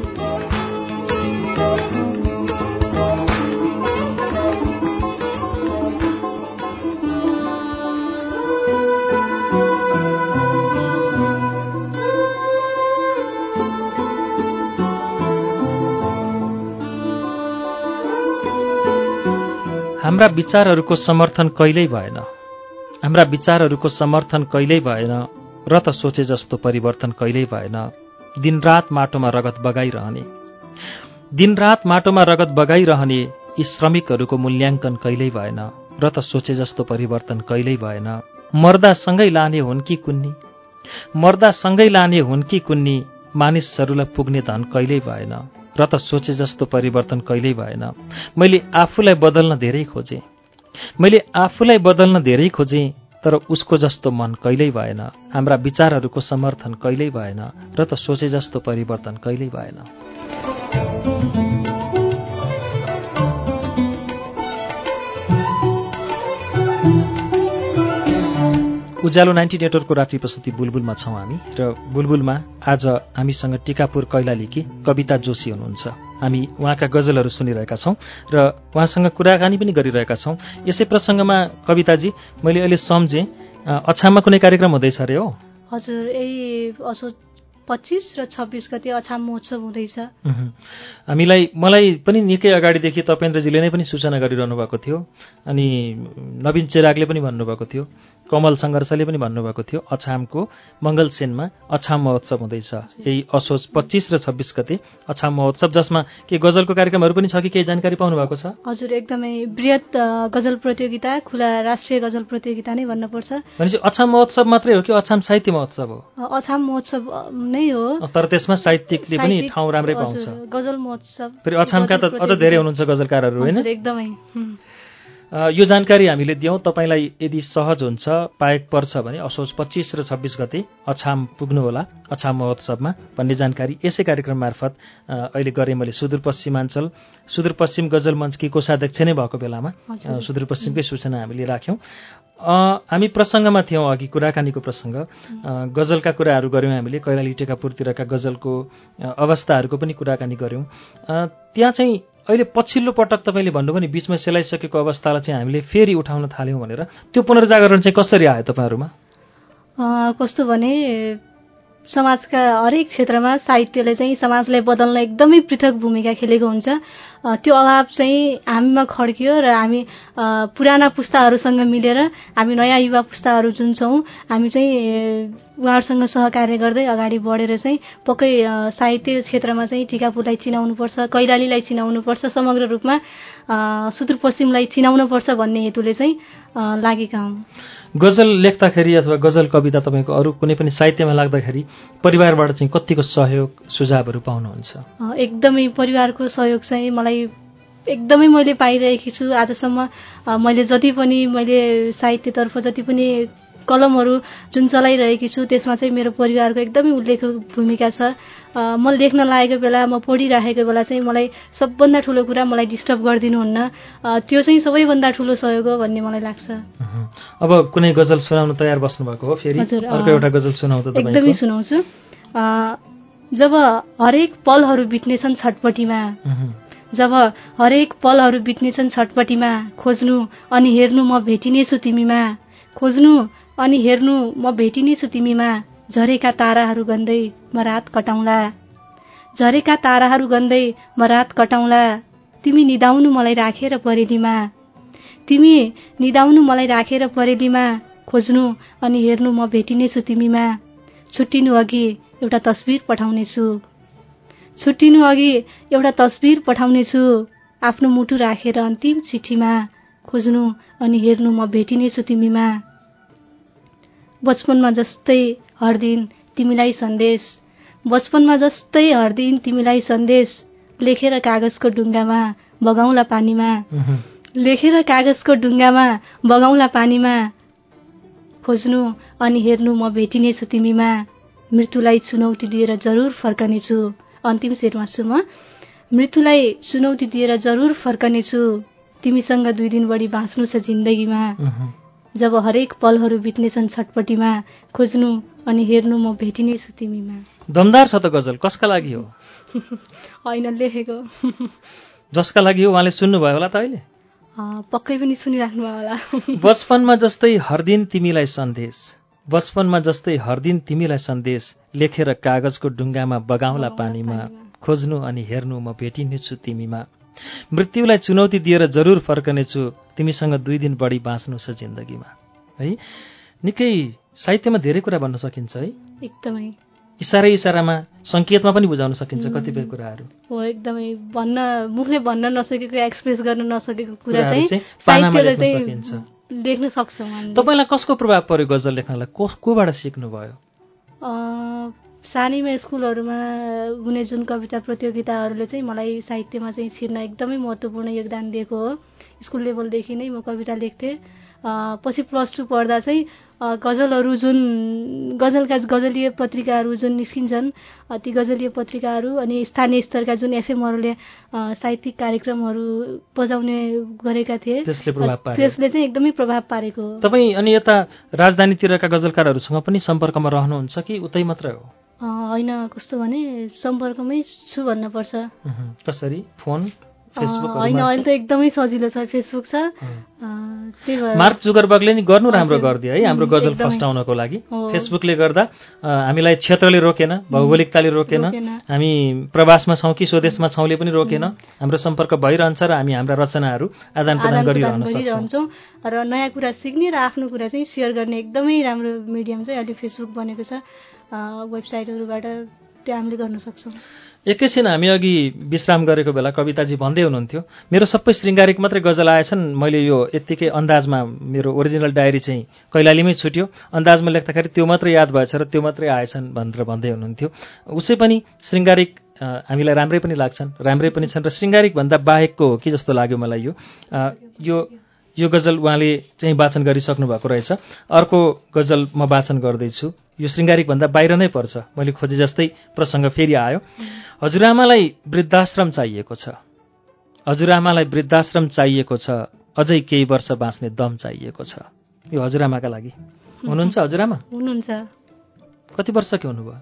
हाम्रा विचारहरूको समर्थन कहिल्यै भएन, हाम्रा विचारहरूको समर्थन कहिल्यै भएन, र त सोचे जस्तो परिवर्तन कहिल्यै भएन। दिनरात माटोमा रगत बगाइरहने, दिनरात माटोमा रगत बगाइरहने यी श्रमिकहरूको मूल्याङ्कन कहिल्यै भएन, र त सोचे जस्तो परिवर्तन कहिल्यै भएन। मर्दा सँगै लाने हुन् कि कुन्नी, मर्दा सँगै लाने हुन् कि कुन्नी, मानिसहरूलाई पुग्ने धन कहिल्यै भएन, र त सोचे जस्तो परिवर्तन कहिल्यै भएन। मैले आफूलाई बदल्न धेरै खोजेँ, मैले आफूलाई बदल्न धेरै खोजेँ, तर उसको जस्तो मन कहिल्यै भएन। हाम्रा विचारहरूको समर्थन कहिल्यै भएन, र त सोचे जस्तो परिवर्तन कहिल्यै भएन। उज्यालो 90 नेटवर्कको रात्रि प्रस्तुति बुलबुलमा छौँ हामी, र बुलबुलमा आज हामीसँग टिकापुर कैलालीकी कविता जोशी हुनुहुन्छ। हामी उहाँका गजलहरू सुनिरहेका छौँ र उहाँसँग कुराकानी पनि गरिरहेका छौँ। यसै प्रसङ्गमा कविताजी, मैले अहिले सम्झेँ अछाममा कुनै कार्यक्रम हुँदैछ अरे हो? हजुर, यही असोज 25 र 26 गते अछाम महोत्सव हुँदैछ। मलाई पनि निकै अगाडिदेखि तपेन्द्रजीले नै पनि सूचना गरिरहनु भएको थियो, अनि नवीन चेरागले पनि भन्नुभएको थियो, कमल सङ्घर्षले पनि भन्नुभएको थियो, अछामको मङ्गलसेनमा अछाम महोत्सव हुँदैछ यही असोज 25 र 26 गते अछाम महोत्सव, जसमा के गजलको कार्यक्रमहरू पनि छ कि केही जानकारी पाउनु भएको छ? हजुर, एकदमै बृहत गजल प्रतियोगिता, खुला राष्ट्रिय गजल प्रतियोगिता नै भन्नुपर्छ। भनेपछि अछाम महोत्सव मात्रै हो कि अछाम साहित्य महोत्सव हो? अछाम महोत्सव नै हो, तर त्यसमा साहित्यिकले पनि ठाउँ राम्रै पाउँछ। गजल महोत्सव, फेरि अछामका त अझ धेरै हुनुहुन्छ गजलकारहरू, होइन? एकदमै। यो जानकारी हामीले दियौँ। तपाईँलाई यदि सहज हुन्छ, पाएक पर्छ भने असोज 25 र 26 गते अछाम पुग्नुहोला, अछाम महोत्सवमा भन्ने जानकारी यसै कार्यक्रम मार्फत अहिले गरेँ मैले। सुदूरपश्चिम गजल मञ्चकी कोषाध्यक्ष नै भएको बेलामा सुदूरपश्चिमकै सूचना हामीले राख्यौँ। हामी प्रसङ्गमा थियौँ, अघि कुराकानीको प्रसङ्ग, गजलका कुराहरू गऱ्यौँ हामीले, कैलाली टिकापुरतिरका गजलको अवस्थाहरूको पनि कुराकानी गऱ्यौँ। त्यहाँ चाहिँ अहिले पछिल्लो पटक तपाईँले भन्नुभयो नि बिचमा सेलाइसकेको अवस्थालाई चाहिँ हामीले फेरि उठाउन थाल्यौँ भनेर, त्यो पुनर्जागरण चाहिँ कसरी आयो तपाईँहरूमा? कस्तो भने समाजका हरेक क्षेत्रमा साहित्यले चाहिँ समाजलाई बदल्न एकदमै पृथक भूमिका खेलेको हुन्छ। त्यो अभाव चाहिँ हामीमा खड्कियो र हामी पुराना पुस्ताहरूसँग मिलेर, हामी नयाँ युवा पुस्ताहरू जुन छौँ, हामी चाहिँ उहाँहरूसँग सहकार्य गर्दै अगाडि बढेर चाहिँ पक्कै साहित्य क्षेत्रमा चाहिँ टिकापुरलाई चिनाउनुपर्छ, कैलालीलाई चिनाउनुपर्छ, समग्र रूपमा सुदूरपश्चिमलाई चिनाउनुपर्छ भन्ने हेतुले चाहिँ लागेका हौँ। गजल लेख्दाखेरि अथवा गजल कविता तपाईँको अरू कुनै पनि साहित्यमा लाग्दाखेरि परिवारबाट चाहिँ कतिको सहयोग सुझावहरू पाउनुहुन्छ? एकदमै परिवारको सहयोग चाहिँ मलाई एकदमै मैले पाइरहेकी छु आजसम्म। मैले जति पनि साहित्यतर्फ जति पनि कलमहरू जुन चलाइरहेकी छु, त्यसमा चाहिँ मेरो परिवारको एकदमै उल्लेख्य भूमिका छ। म लेख्न लागेको बेला, म पढिराखेको बेला चाहिँ मलाई सबभन्दा ठुलो कुरा मलाई डिस्टर्ब गरिदिनुहुन्न, त्यो चाहिँ सबैभन्दा ठुलो सहयोग हो भन्ने मलाई लाग्छ। अब कुनै गजल सुनाउन तयार बस्नुभएको हो? फेरि अर्को एउटा गजल सुनाउँ त? एकदमै सुनाउँछु। जब हरेक पलहरू बित्नेछन् छटपटीमा, जब हरेक पलहरू बित्नेछन् छटपटीमा, खोज्नु अनि हेर्नु म भेटिनेछु तिमीमा, खोज्नु अनि हेर्नु म भेटिनेछु तिमीमा, झरेका ताराहरू गन्दै म रात कटाउँला, झरेका ताराहरू गन्दै म रात कटाउँला, तिमी निदाउनु मलाई राखेर परेलीमा, तिमी निदाउनु मलाई राखेर परेलीमा, खोज्नु अनि हेर्नु म भेटिनेछु तिमीमा, छुट्टिनु अघि एउटा तस्बिर पठाउनेछु, छुट्टिनु अघि एउटा तस्बिर पठाउनेछु, आफ्नो मुटु राखेर अन्तिम चिठीमा, खोज्नु अनि हेर्नु म भेटिनेछु तिमीमा, बचपनमा जस्तै हर दिन तिमीलाई सन्देश, बचपनमा जस्तै हर दिन तिमीलाई सन्देश, लेखेर कागजको ढुङ्गामा बगाउँला पानीमा, लेखेर कागजको ढुङ्गामा बगाउँला पानीमा, खोज्नु अनि हेर्नु म भेटिनेछु तिमीमा, मृत्युलाई चुनौती दिएर जरुर फर्कनेछु। अन्तिम शेरमा छु म। मृत्युलाई चुनौती दिएर जरुर फर्कनेछु, तिमीसँग 2 दिन बढी बाँच्नु छ जिन्दगीमा। जब हरेक पलहरू बित्नेछन् छटपटीमा, खोज्नु अनि हेर्नु म भेटिने छु तिमीमा। दमदार छ त गजल। कसका लागि हो? होइन, लेखेको। जसका लागि हो उहाँले सुन्नुभयो होला त अहिले? पक्कै पनि सुनिराख्नु भयो होला। बचपनमा जस्तै हर दिन तिमीलाई सन्देश, बचपनमा जस्तै हर दिन तिमीलाई सन्देश, लेखेर कागजको ढुङ्गामा बगाउँला पानीमा, खोज्नु अनि हेर्नु म भेटिनेछु तिमीमा। मृत्युलाई चुनौती दिएर जरुर फर्कनेछु, तिमीसँग 2 दिन बढी बाँच्नु छ जिन्दगीमा। है, निकै साहित्यमा धेरै कुरा भन्न सकिन्छ है। एकदमै इसारामा सङ्केतमा पनि बुझाउन सकिन्छ कतिपय कुराहरू। हो, एकदमै मुखले भन्न नसकेको, एक्सप्रेस गर्न नसकेको कुरा चाहिँ पानामा साहित्यले लेख्न सकिन्छ। लेख्न सक्छ। तपाईलाई कसको प्रभाव पर्यो गजल लेख्नलाई? कोबाट सिक्नुभयो? सानैमा स्कुलहरूमा हुने जुन कविता प्रतियोगिताहरूले चाहिँ मलाई साहित्यमा चाहिँ छिर्न एकदमै महत्त्वपूर्ण योगदान दिएको हो। स्कुल लेभलदेखि नै म कविता लेख्थेँ। पछि +2 पढ्दा चाहिँ गजलहरू जुन गजलीय पत्रिकाहरू जुन निस्किन्छन्, ती गजलीय पत्रिकाहरू अनि स्थानीय स्तरका जुन एफएमहरूले साहित्यिक कार्यक्रमहरू बजाउने गरेका थिए, त्यसले चाहिँ एकदमै प्रभाव पारेको हो। तपाईँ अनि यता राजधानीतिरका गजलकारहरूसँग पनि सम्पर्कमा रहनुहुन्छ कि उतै मात्रै हो? होइन, कस्तो भने सम्पर्कमै छु भन्नुपर्छ। कसरी? Phone, Facebook? होइन, अहिले त एकदमै सजिलो छ, फेसबुक छ। मार्क जुगरबर्गले नि गर्नु राम्रो गरिदियो है हाम्रो गजल फस्टाउनको लागि। फेसबुकले गर्दा हामीलाई क्षेत्रले रोकेन, भौगोलिकताले रोकेन, हामी प्रवासमा छौँ कि स्वदेशमा छौँले पनि रोकेन। हाम्रो सम्पर्क भइरहन्छ र हामी हाम्रा रचनाहरू आदान प्रदान गरिरहन सक्छौँ र नयाँ कुरा सिक्ने र आफ्नो कुरा चाहिँ सेयर गर्ने एकदमै राम्रो मिडियम चाहिँ अहिले फेसबुक बनेको छ। वेबसाइटहरूबाट त्यो हामीले गर्न सक्छौँ। एकैछिन हामी अघि विश्राम गरेको बेला कविताजी भन्दै हुनुहुन्थ्यो, मेरो सबै श्रृङ्गारिक मात्रै गजल आएछन्, मैले यो यत्तिकै अन्दाजमा मेरो ओरिजिनल डायरी चाहिँ कैलालीमै छुट्यो, अन्दाजमा लेख्दाखेरि त्यो मात्रै याद भएछ र त्यो मात्रै आएछन् भनेर भन्दै हुनुहुन्थ्यो। उसै पनि श्रृङ्गारिक हामीलाई राम्रै पनि लाग्छन्, राम्रै पनि छन् र श्रृङ्गारिक भन्दा बाहेकको हो कि जस्तो लाग्यो मलाई यो गजल उहाँले चाहिँ वाचन गरिसक्नु भएको रहेछ। अर्को गजल म वाचन गर्दैछु, यो श्रृङ्गारिक भन्दा बाहिर नै पर्छ। मैले खोजे जस्तै प्रसङ्ग फेरि आयो। हजुरआमालाई वृद्धाश्रम चाहिएको छ, हजुरआमालाई वृद्धाश्रम चाहिएको छ, अझै केही वर्ष बाँच्ने दम चाहिएको छ। यो हजुरआमाका लागि हुनुहुन्छ? हजुरआमा हुनुहुन्छ। कति वर्षकी हुनुभयो?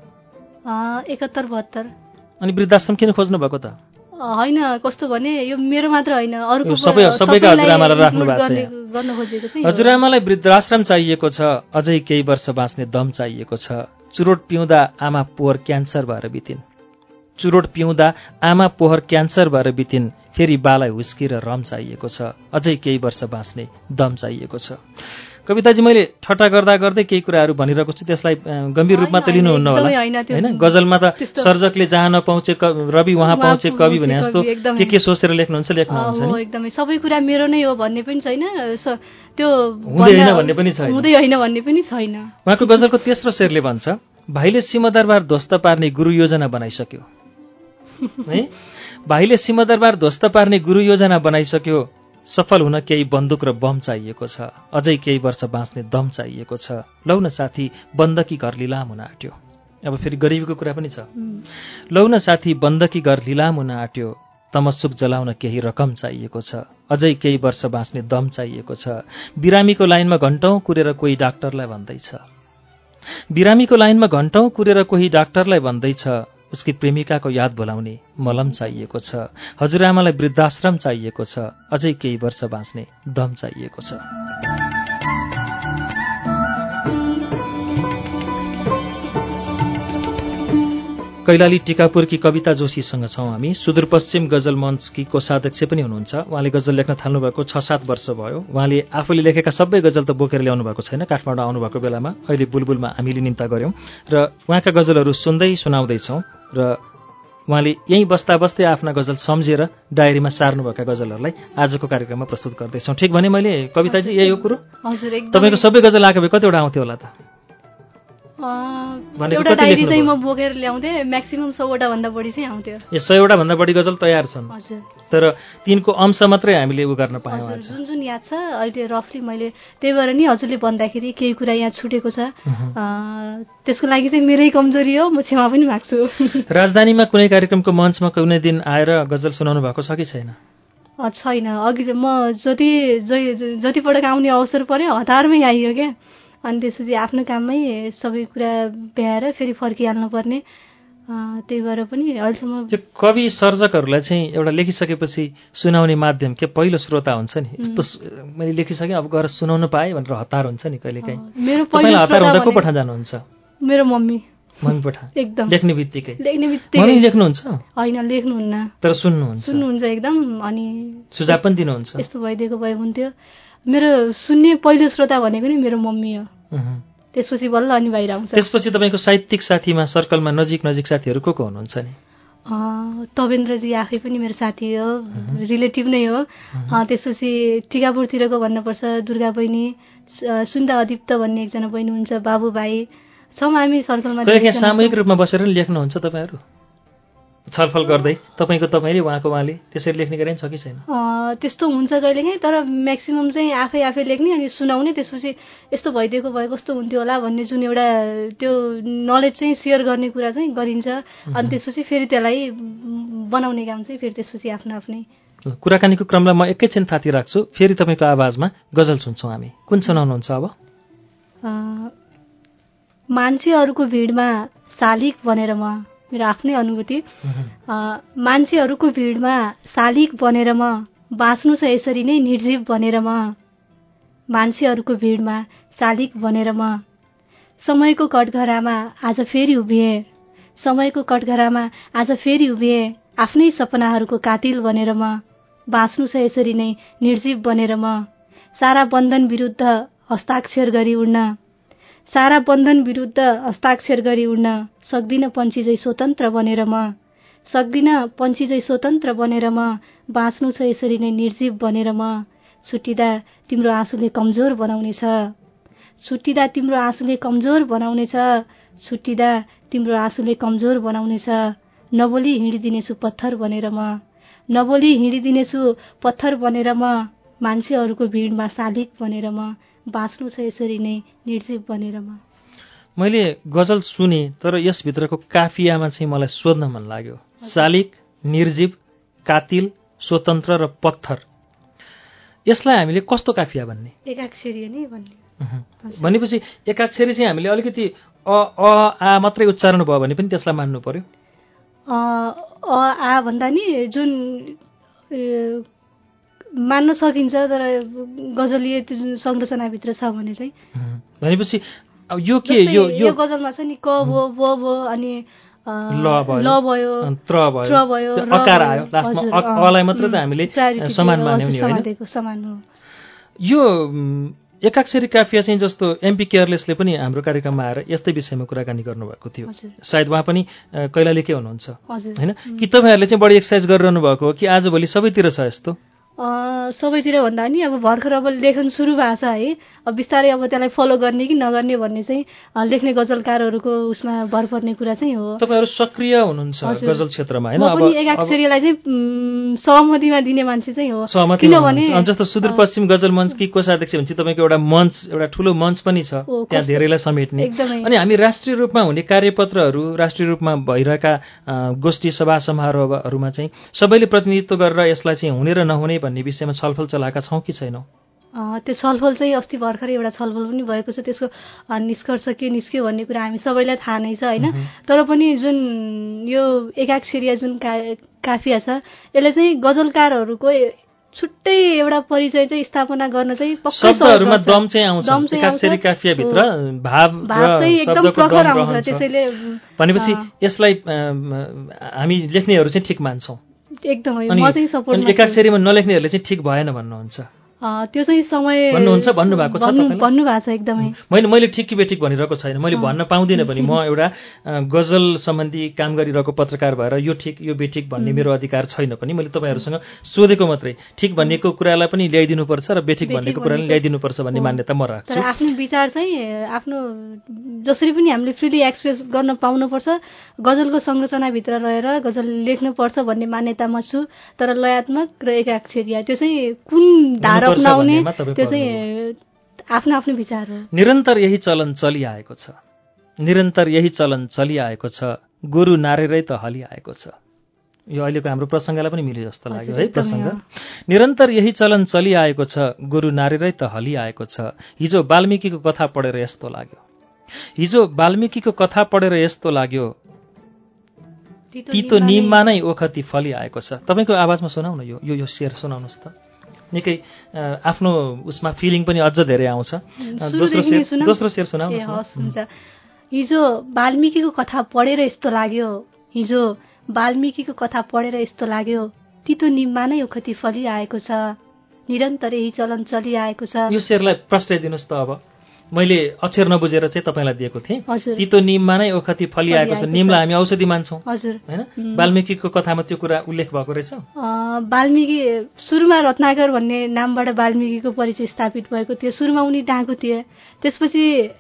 71-72। अनि वृद्धाश्रम किन खोज्नु भएको त? होइन, कस्तो भने यो मेरो मात्र होइन, अरूको सबैका हजुरआमालाई राख्नु भएको छ। गर्न खोजेको छ। हजुरआमालाई वृद्धाश्रम चाहिएको छ, अझै केही वर्ष बाँच्ने दम चाहिएको छ। चुरोट पिउँदा आमा पोहर क्यान्सर भएर बितिन्, चुरोट पिउँदा आमा पोहर क्यान्सर भएर बितिन्, फेरि बालाई हुस्की र रम चाहिएको छ, अझै केही वर्ष बाँच्ने दम चाहिएको छ। कविताजी, मैले ठट्टा गर्दा गर्दै केही कुराहरू भनिरहेको छु, त्यसलाई गम्भीर रूपमा त लिनुहुन्न होला होइन? गजलमा त सर्जकले जहाँ नपहुँचे रवि वहाँ पहुँचे कवि भने जस्तो के सोचेर लेख्नुहुन्छ नि? एकदमै सबै कुरा मेरो नै हो भन्ने पनि छैन, त्यो हुँदैन भन्ने पनि छैन, हुँदै होइन भन्ने पनि छैन। उहाँको गजलको तेस्रो शेरले भन्छ, भाइले सिंहदरबार ध्वस्त पार्ने गुरु योजना बनाइसक्यो है, भाइले सिंहदरबार ध्वस्त पार्ने गुरु योजना बनाइसक्यो, सफल हुन केही बन्दुक र बम चाहिएको छ, अझै केही वर्ष बाँच्ने दम चाहिएको छ। लौ न साथी बन्दकी घर लिलाम हुन आँट्यो। अब फेरि गरिबीको कुरा पनि छ। लौ न साथी बन्दकी घर लिलाम हुन आँट्यो, तमस्सुक जलाउन केही रकम चाहिएको छ, अझै केही वर्ष बाँच्ने दम चाहिएको छ। बिरामीको लाइनमा घन्टौँ कुरेर कोही डाक्टरलाई भन्दैछ, बिरामीको लाइनमा घन्टौँ कुरेर कोही डाक्टरलाई भन्दैछ, उसकी प्रेमिकाको याद भुलाउने मलम चाहिएको छ। हजुरआमालाई वृद्धाश्रम चाहिएको छ, अझै केही वर्ष बाँच्ने दम चाहिएको छ। कैलाली टिकापुरकी कविता जोशीसँग छौँ हामी। सुदूरपश्चिम गजल मञ्चकी कोषाध्यक्ष पनि हुनुहुन्छ। उहाँले गजल लेख्न थाल्नुभएको 6-7 वर्ष भयो। उहाँले आफूले लेखेका सबै गजल त बोकेर ल्याउनु भएको छैन। काठमाडौँ आउनुभएको बेलामा अहिले बुलबुलमा हामीले निम्ता गऱ्यौँ र उहाँका गजलहरू सुन्दै सुनाउँदैछौँ र उहाँले यहीँ बस्दा बस्दै आफ्ना गजल सम्झेर डायरीमा सार्नुभएका गजलहरूलाई आजको कार्यक्रममा प्रस्तुत गर्दैछौँ। ठिक भने मैले कविताजी? यही हो कुरो? हजुर, तपाईँको सबै गजल आएको भए कतिवटा आउँथ्यो होला त? एउटा डायरी चाहिँ म बोकेर ल्याउँथेँ, म्याक्सिमम 100वटा भन्दा बढी चाहिँ आउँथ्यो। 100वटा भन्दा बढी गजल तयार छन्। हजुर। तर तिनको अंश मात्रै हामीले उ गर्न पायौँ आज। जुन जुन याद छ अहिले रफली मैले, त्यही भएर नि हजुरले भन्दाखेरि केही कुरा यहाँ छुटेको छ, त्यसको लागि चाहिँ मेरै कमजोरी हो, म क्षमा पनि माग्छु। राजधानीमा कुनै कार्यक्रमको मञ्चमा कुनै दिन आएर गजल सुनाउनु भएको छ कि छैन? छैन। अघि म जतिपटक आउने अवसर पर्यो हतारमै आइयो क्या, अनि त्यसपछि आफ्नो काममै सबै कुरा भ्याएर फेरि फर्किहाल्नु पर्ने, त्यही भएर पनि अहिलेसम्म। त्यो कवि सर्जकहरूलाई चाहिँ एउटा लेखिसकेपछि सुनाउने माध्यम के पहिलो श्रोता हुन्छ नि, यस्तो मैले लेखिसकेँ अब गएर सुनाउनु पाएँ भनेर हतार हुन्छ नि कहिलेकाहीँ। मेरो पहिलो हतार हुँदा को पठा जानुहुन्छ? मेरो मम्मी पठा। एकदम लेख्ने बित्तिकै मम्मी लेख्नुहुन्छ? होइन, लेख्नुहुन्न, तर सुन्नुहुन्छ एकदम। अनि सुझाव पनि दिनुहुन्छ? यस्तो भइदिएको भए हुन्थ्यो। मेरो सुन्ने पहिलो श्रोता भनेको नि मेरो मम्मी हो, त्यसपछि बल्ल अनि बाहिर आउँछ। त्यसपछि तपाईँको साहित्यिक साथीमा सर्कलमा नजिक साथीहरू को हुनुहुन्छ नि? तवेन्द्रजी आफै पनि मेरो साथी हो, रिलेटिभ नै हो। त्यसपछि टिकापुरतिरको भन्नुपर्छ दुर्गा बहिनी, सुन्दा अदीप्त भन्ने एकजना बहिनी हुन्छ, बाबु भाइ छौँ हामी सर्कलमा। सामूहिक रूपमा बसेर नि लेख्नुहुन्छ तपाईँहरू छलफल गर्दै, तपाईँले उहाँले त्यसरी लेख्ने गरेन छ कि छैन? त्यस्तो हुन्छ कहिलेकाहीँ, तर म्याक्सिमम चाहिँ आफै लेख्ने अनि सुनाउने, त्यसपछि यस्तो भइदिएको भए कस्तो हुन्थ्यो होला भन्ने जुन एउटा त्यो नलेज चाहिँ सेयर गर्ने कुरा चाहिँ गरिन्छ, अनि त्यसपछि फेरि त्यसलाई बनाउने काम चाहिँ फेरि त्यसपछि आफ्नो आफ्नै। कुराकानीको क्रमलाई म एकैछिन थाती राख्छु, फेरि तपाईँको आवाजमा गजल सुन्छौँ हामी। कुन सुनाउनुहुन्छ अब? मान्छेहरूको भिडमा शालिक बनेर म, मेरो आफ्नै अनुभूति। मान्छेहरूको भिडमा शालिक बनेर म, बाँच्नु छ यसरी नै निर्जीव बनेर म। मान्छेहरूको भिडमा शालिक बनेर म, समयको कठघरामा आज फेरि उभिएँ, समयको कठघरामा आज फेरि उभिएँ, आफ्नै सपनाहरूको कातिल बनेर म। बाँच्नु छ यसरी नै निर्जीव बनेर म। सारा बन्धन विरुद्ध हस्ताक्षर गरी उड्न, सारा बन्धन विरुद्ध हस्ताक्षर गरी उड्न सक्दिन पन्छी झै स्वतन्त्र बनेर म। सक्दिन पन्छी झै स्वतन्त्र बनेर म। बाँच्नु छ यसरी नै निर्जीव बनेर म। छुट्टिँदा तिम्रो आँसुले कमजोर बनाउनेछ, छुट्टिँदा तिम्रो आँसुले कमजोर बनाउनेछ, छुट्टिँदा तिम्रो आँसुले कमजोर बनाउनेछ। नबोली हिँडिदिनेछु पत्थर बनेर म, नबोली हिँडिदिनेछु पत्थर बनेर म। मान्छेहरूको भिडमा शालिक बनेर म, बाँच्नु छ यसरी नै निर्जीव बनेर म। मैले गजल सुने, तर यसभित्रको काफियामा चाहिँ मलाई सोध्न मन लाग्यो। शालिक, निर्जीव, कातिल, स्वतन्त्र र पत्थर, यसलाई हामीले कस्तो काफिया भन्ने? एकाक्षरी नै भन्ने। भनेपछि एकाक्षरी चाहिँ हामीले अलिकति आ मात्रै उच्चारण भयो भने पनि त्यसलाई मान्नु पर्यो? आ भन्दा नि जुन मान्न सकिन्छ, तर गजलीय जुन संरचनाभित्र छ भने चाहिँ। भनेपछि यो के यो गजलमा छ नि क भो ब भो अनि ल भयो, त्र भयो, अकार आयो लास्टमा, अलाई मात्र त हामीले समान मान्यौं नि, हैन? समान हो। यो एकाक्षरी काफिया चाहिँ जस्तो एमपी केयरलेसले पनि हाम्रो कार्यक्रममा आएर यस्तै विषयमा कुराकानी गर्नुभएको थियो। सायद उहाँ पनि कैलालीकै हुनुहुन्छ, हैन? कि तपाईँहरूले चाहिँ बढी एक्सर्साइज गरिरहनु भएको हो कि आजभोलि सबैतिर छ यस्तो? सबैतिर भन्दा नि अब भर्खर अब लेखन सुरु भएको छ है, अब बिस्तारै अब त्यसलाई फलो गर्ने कि नगर्ने भन्ने चाहिँ लेख्ने गजलकारहरूको उसमा भर पर्ने कुरा चाहिँ हो। तपाईहरु सक्रिय हुनुहुन्छ गजल क्षेत्रमा, हैन? म पनि एकाक्षरीलाई चाहिँ सहमतिमा दिने मान्छे चाहिँ हो, किनभने जस्तो सुदूरपश्चिम गजल मञ्च कि कोषाध्यक्ष हुन्छ तपाईको एउटा मञ्च, एउटा ठूलो मञ्च पनि छ त्यहाँ धेरैलाई समेट्ने। अनि हामी राष्ट्रिय रूपमा हुने कार्यपत्रहरू, राष्ट्रिय रूपमा भइरहेका गोष्ठी सभा समारोहहरूमा चाहिँ सबैले प्रतिनिधित्व गरेर यसलाई चाहिँ हुने र नहुने भन्ने विषयमा छलफल चलाएका छौं कि छैनौं? त्यो छलफल चाहिँ अस्ति भर्खरै एउटा छलफल पनि भएको छ, त्यसको निष्कर्ष के निस्क्यो भन्ने कुरा हामी सबैलाई थाहा नै छ, हैन? तर पनि जुन यो एकाक्षरीय जुन काफिया छ, यसले चाहिँ गजलकारहरूको छुट्टै एउटा परिचय चाहिँ स्थापना गर्न चाहिँ पक्कै शब्दहरुमा दम चाहिँ आउँछ। एकाक्षरी काफिया भित्र भाव चाहिँ एकदम प्रखर आउँछ, त्यसैले भनेपछि यसलाई हामी लेख्नेहरू चाहिँ ठीक मान्छौं। एकदमै म चाहिँ सपोर्ट गर्छु। एकाक्षरीमा नलेख्नेहरूले चाहिँ ठीक भएन भन्नुहुन्छ? त्यो चाहिँ समय भन्नुहुन्छ, भन्नुभएको छ तपाईँले? भन्नुभएको छ एकदमै। मैले ठिक कि बेठिक भनिरहेको छैन, मैले भन्न पाउँदिनँ भने म एउटा गजल सम्बन्धी काम गरिरहेको पत्रकार भएर यो ठिक यो बेठिक भन्ने मेरो अधिकार छैन पनि। मैले तपाईँहरूसँग सोधेको मात्रै, ठिक भन्नेको कुरालाई पनि ल्याइदिनुपर्छ र बेठिक भन्नेको कुरालाई ल्याइदिनुपर्छ भन्ने मान्यता म राख्छु। तर आफ्नो विचार चाहिँ आफ्नो जसरी पनि हामीले फ्रिली एक्सप्रेस गर्न पाउनुपर्छ, गजलको संरचनाभित्र रहेर गजल लेख्नुपर्छ भन्ने मान्यतामा छु। तर लयात्मक र एकाक्षरीय त्यो चाहिँ कुन धारा अपनाउने त्यो चाहिँ आफ्नो आफ्नो विचार हो। निरन्तर यही चलन चलिआएको छ, निरन्तर यही चलन चलिआएको छ, गोरु नारेरै त हलिआएको छ। यो अहिलेको हाम्रो प्रसङ्गलाई पनि मिल्यो जस्तो लाग्यो है प्रसङ्ग। निरन्तर यही चलन चलिआएको छ, गोरु नारेरै त हलिआएको छ। हिजो वाल्मीकिको कथा पढेर यस्तो लाग्यो, हिजो वाल्मीकिको कथा पढेर यस्तो लाग्यो, तितो निममा नै ओखती फलिआएको छ। तपाईँको आवाजमा सुनाउन यो शेर सुनाउनुहोस् त। निकै आफ्नो उसमा फिलिङ पनि अझ धेरै आउँछ। दोस्रो शेर सुनाउनुहोस् न। हिजो वाल्मीकिको कथा पढेर यस्तो लाग्यो, हिजो वाल्मीकिको कथा पढेर यस्तो लाग्यो, तितो निममा नै ओखती फलिआएको छ, निरन्तर यही चलन चलिआएको छ। यो शेरलाई प्रश्नाइदिनुहोस् त। अब मैले अक्षर नबुझेर चाहिँ तपाईँलाई दिएको थिएँ। तितो निममा नै ओखती फलिआएको छ। निमलाई हामी औषधि मान्छौँ हैन? वाल्मीकिको कथामा त्यो कुरा उल्लेख भएको रहेछ। वाल्मीकि सुरुमा रत्नाकर भन्ने नामबाट वाल्मीकिको परिचय स्थापित भएको थियो। सुरुमा उनी डाँगु थिए, त्यसपछि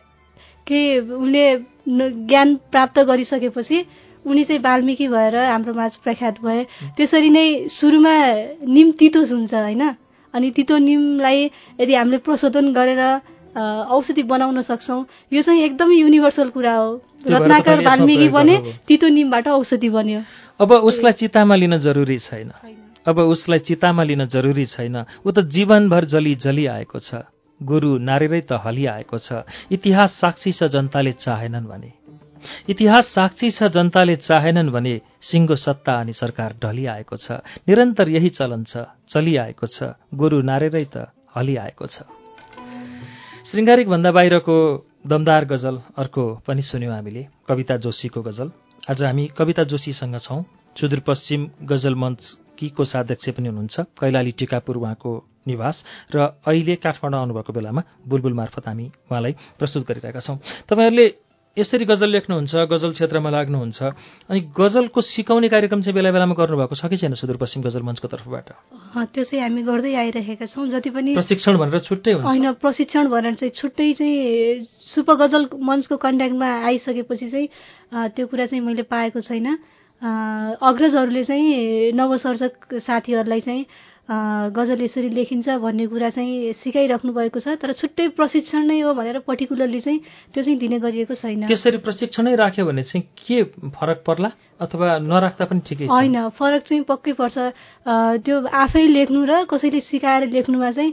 के उनले ज्ञान प्राप्त गरिसकेपछि उनी चाहिँ वाल्मीकि भएर हाम्रो माझ प्रख्यात भए। त्यसरी नै सुरुमा निम तितो हुन्छ हैन? अनि तितो निमलाई यदि हामीले प्रशोधन गरेर औषधि बनाउन सक्छौं, यो चाहिँ एकदमै युनिभर्सल कुरा हो। रत्नाकर वाल्मीकि बने, तितो निमबाट औषधि बन्यो। अब उसलाई चितामा लिन जरुरी छैन, अब उसलाई चितामा लिन जरुरी छैन, ऊ त जीवनभर जली जली आएको छ, गोरु नारेरै त हलिआएको छ। इतिहास साक्षी छ जनताले चाहेनन् भने, इतिहास साक्षी छ जनताले चाहेनन् भने, सिंगो सत्ता अनि सरकार ढलिआएको छ। निरन्तर यही चलन छ चलिआएको छ, गोरु नारेरै त हलिआएको छ। श्रृङ्गारिक भन्दा बाहिरको दमदार गजल अर्को पनि सुन्यौँ हामीले, कविता जोशीको गजल। आज हामी कविता जोशीसँग छौँ। सुदूरपश्चिम गजल मञ्चकी कोषाध्यक्ष पनि हुनुहुन्छ, कैलाली टिकापुर उहाँको निवास, र अहिले काठमाडौँ आउनुभएको बेलामा बुलबुल मार्फत हामी उहाँलाई प्रस्तुत गरिरहेका छौँ। तपाईँहरूले यसरी गजल लेख्नुहुन्छ, गजल क्षेत्रमा लाग्नुहुन्छ, अनि गजलको सिकाउने कार्यक्रम चाहिँ बेला बेलामा गर्नुभएको छ कि छैन सुदूरपश्चिम गजल मञ्चको तर्फबाट? त्यो चाहिँ हामी गर्दै आइरहेका छौँ। जति पनि प्रशिक्षण भनेर छुट्टै हुन्छ होइन, प्रशिक्षण भनेर चाहिँ छुट्टै चाहिँ सुपर गजल मञ्चको कन्ट्याक्टमा आइसकेपछि चाहिँ त्यो कुरा चाहिँ मैले पाएको छैन। अग्रजहरूले चाहिँ नवसर्जक साथीहरूलाई चाहिँ गजल यसरी लेखिन्छ भन्ने कुरा चाहिँ सिकाइराख्नु भएको छ। तर छुट्टै प्रशिक्षण नै हो भनेर पर्टिकुलरली चाहिँ त्यो चाहिँ दिने गरिएको छैन। त्यसरी प्रशिक्षणै राख्यो भने चाहिँ के फरक पर्ला अथवा नराख्दा पनि ठिकै छ? होइन, फरक चाहिँ पक्कै पर्छ। त्यो आफै लेख्नु र कसैले सिकाएर लेख्नुमा चाहिँ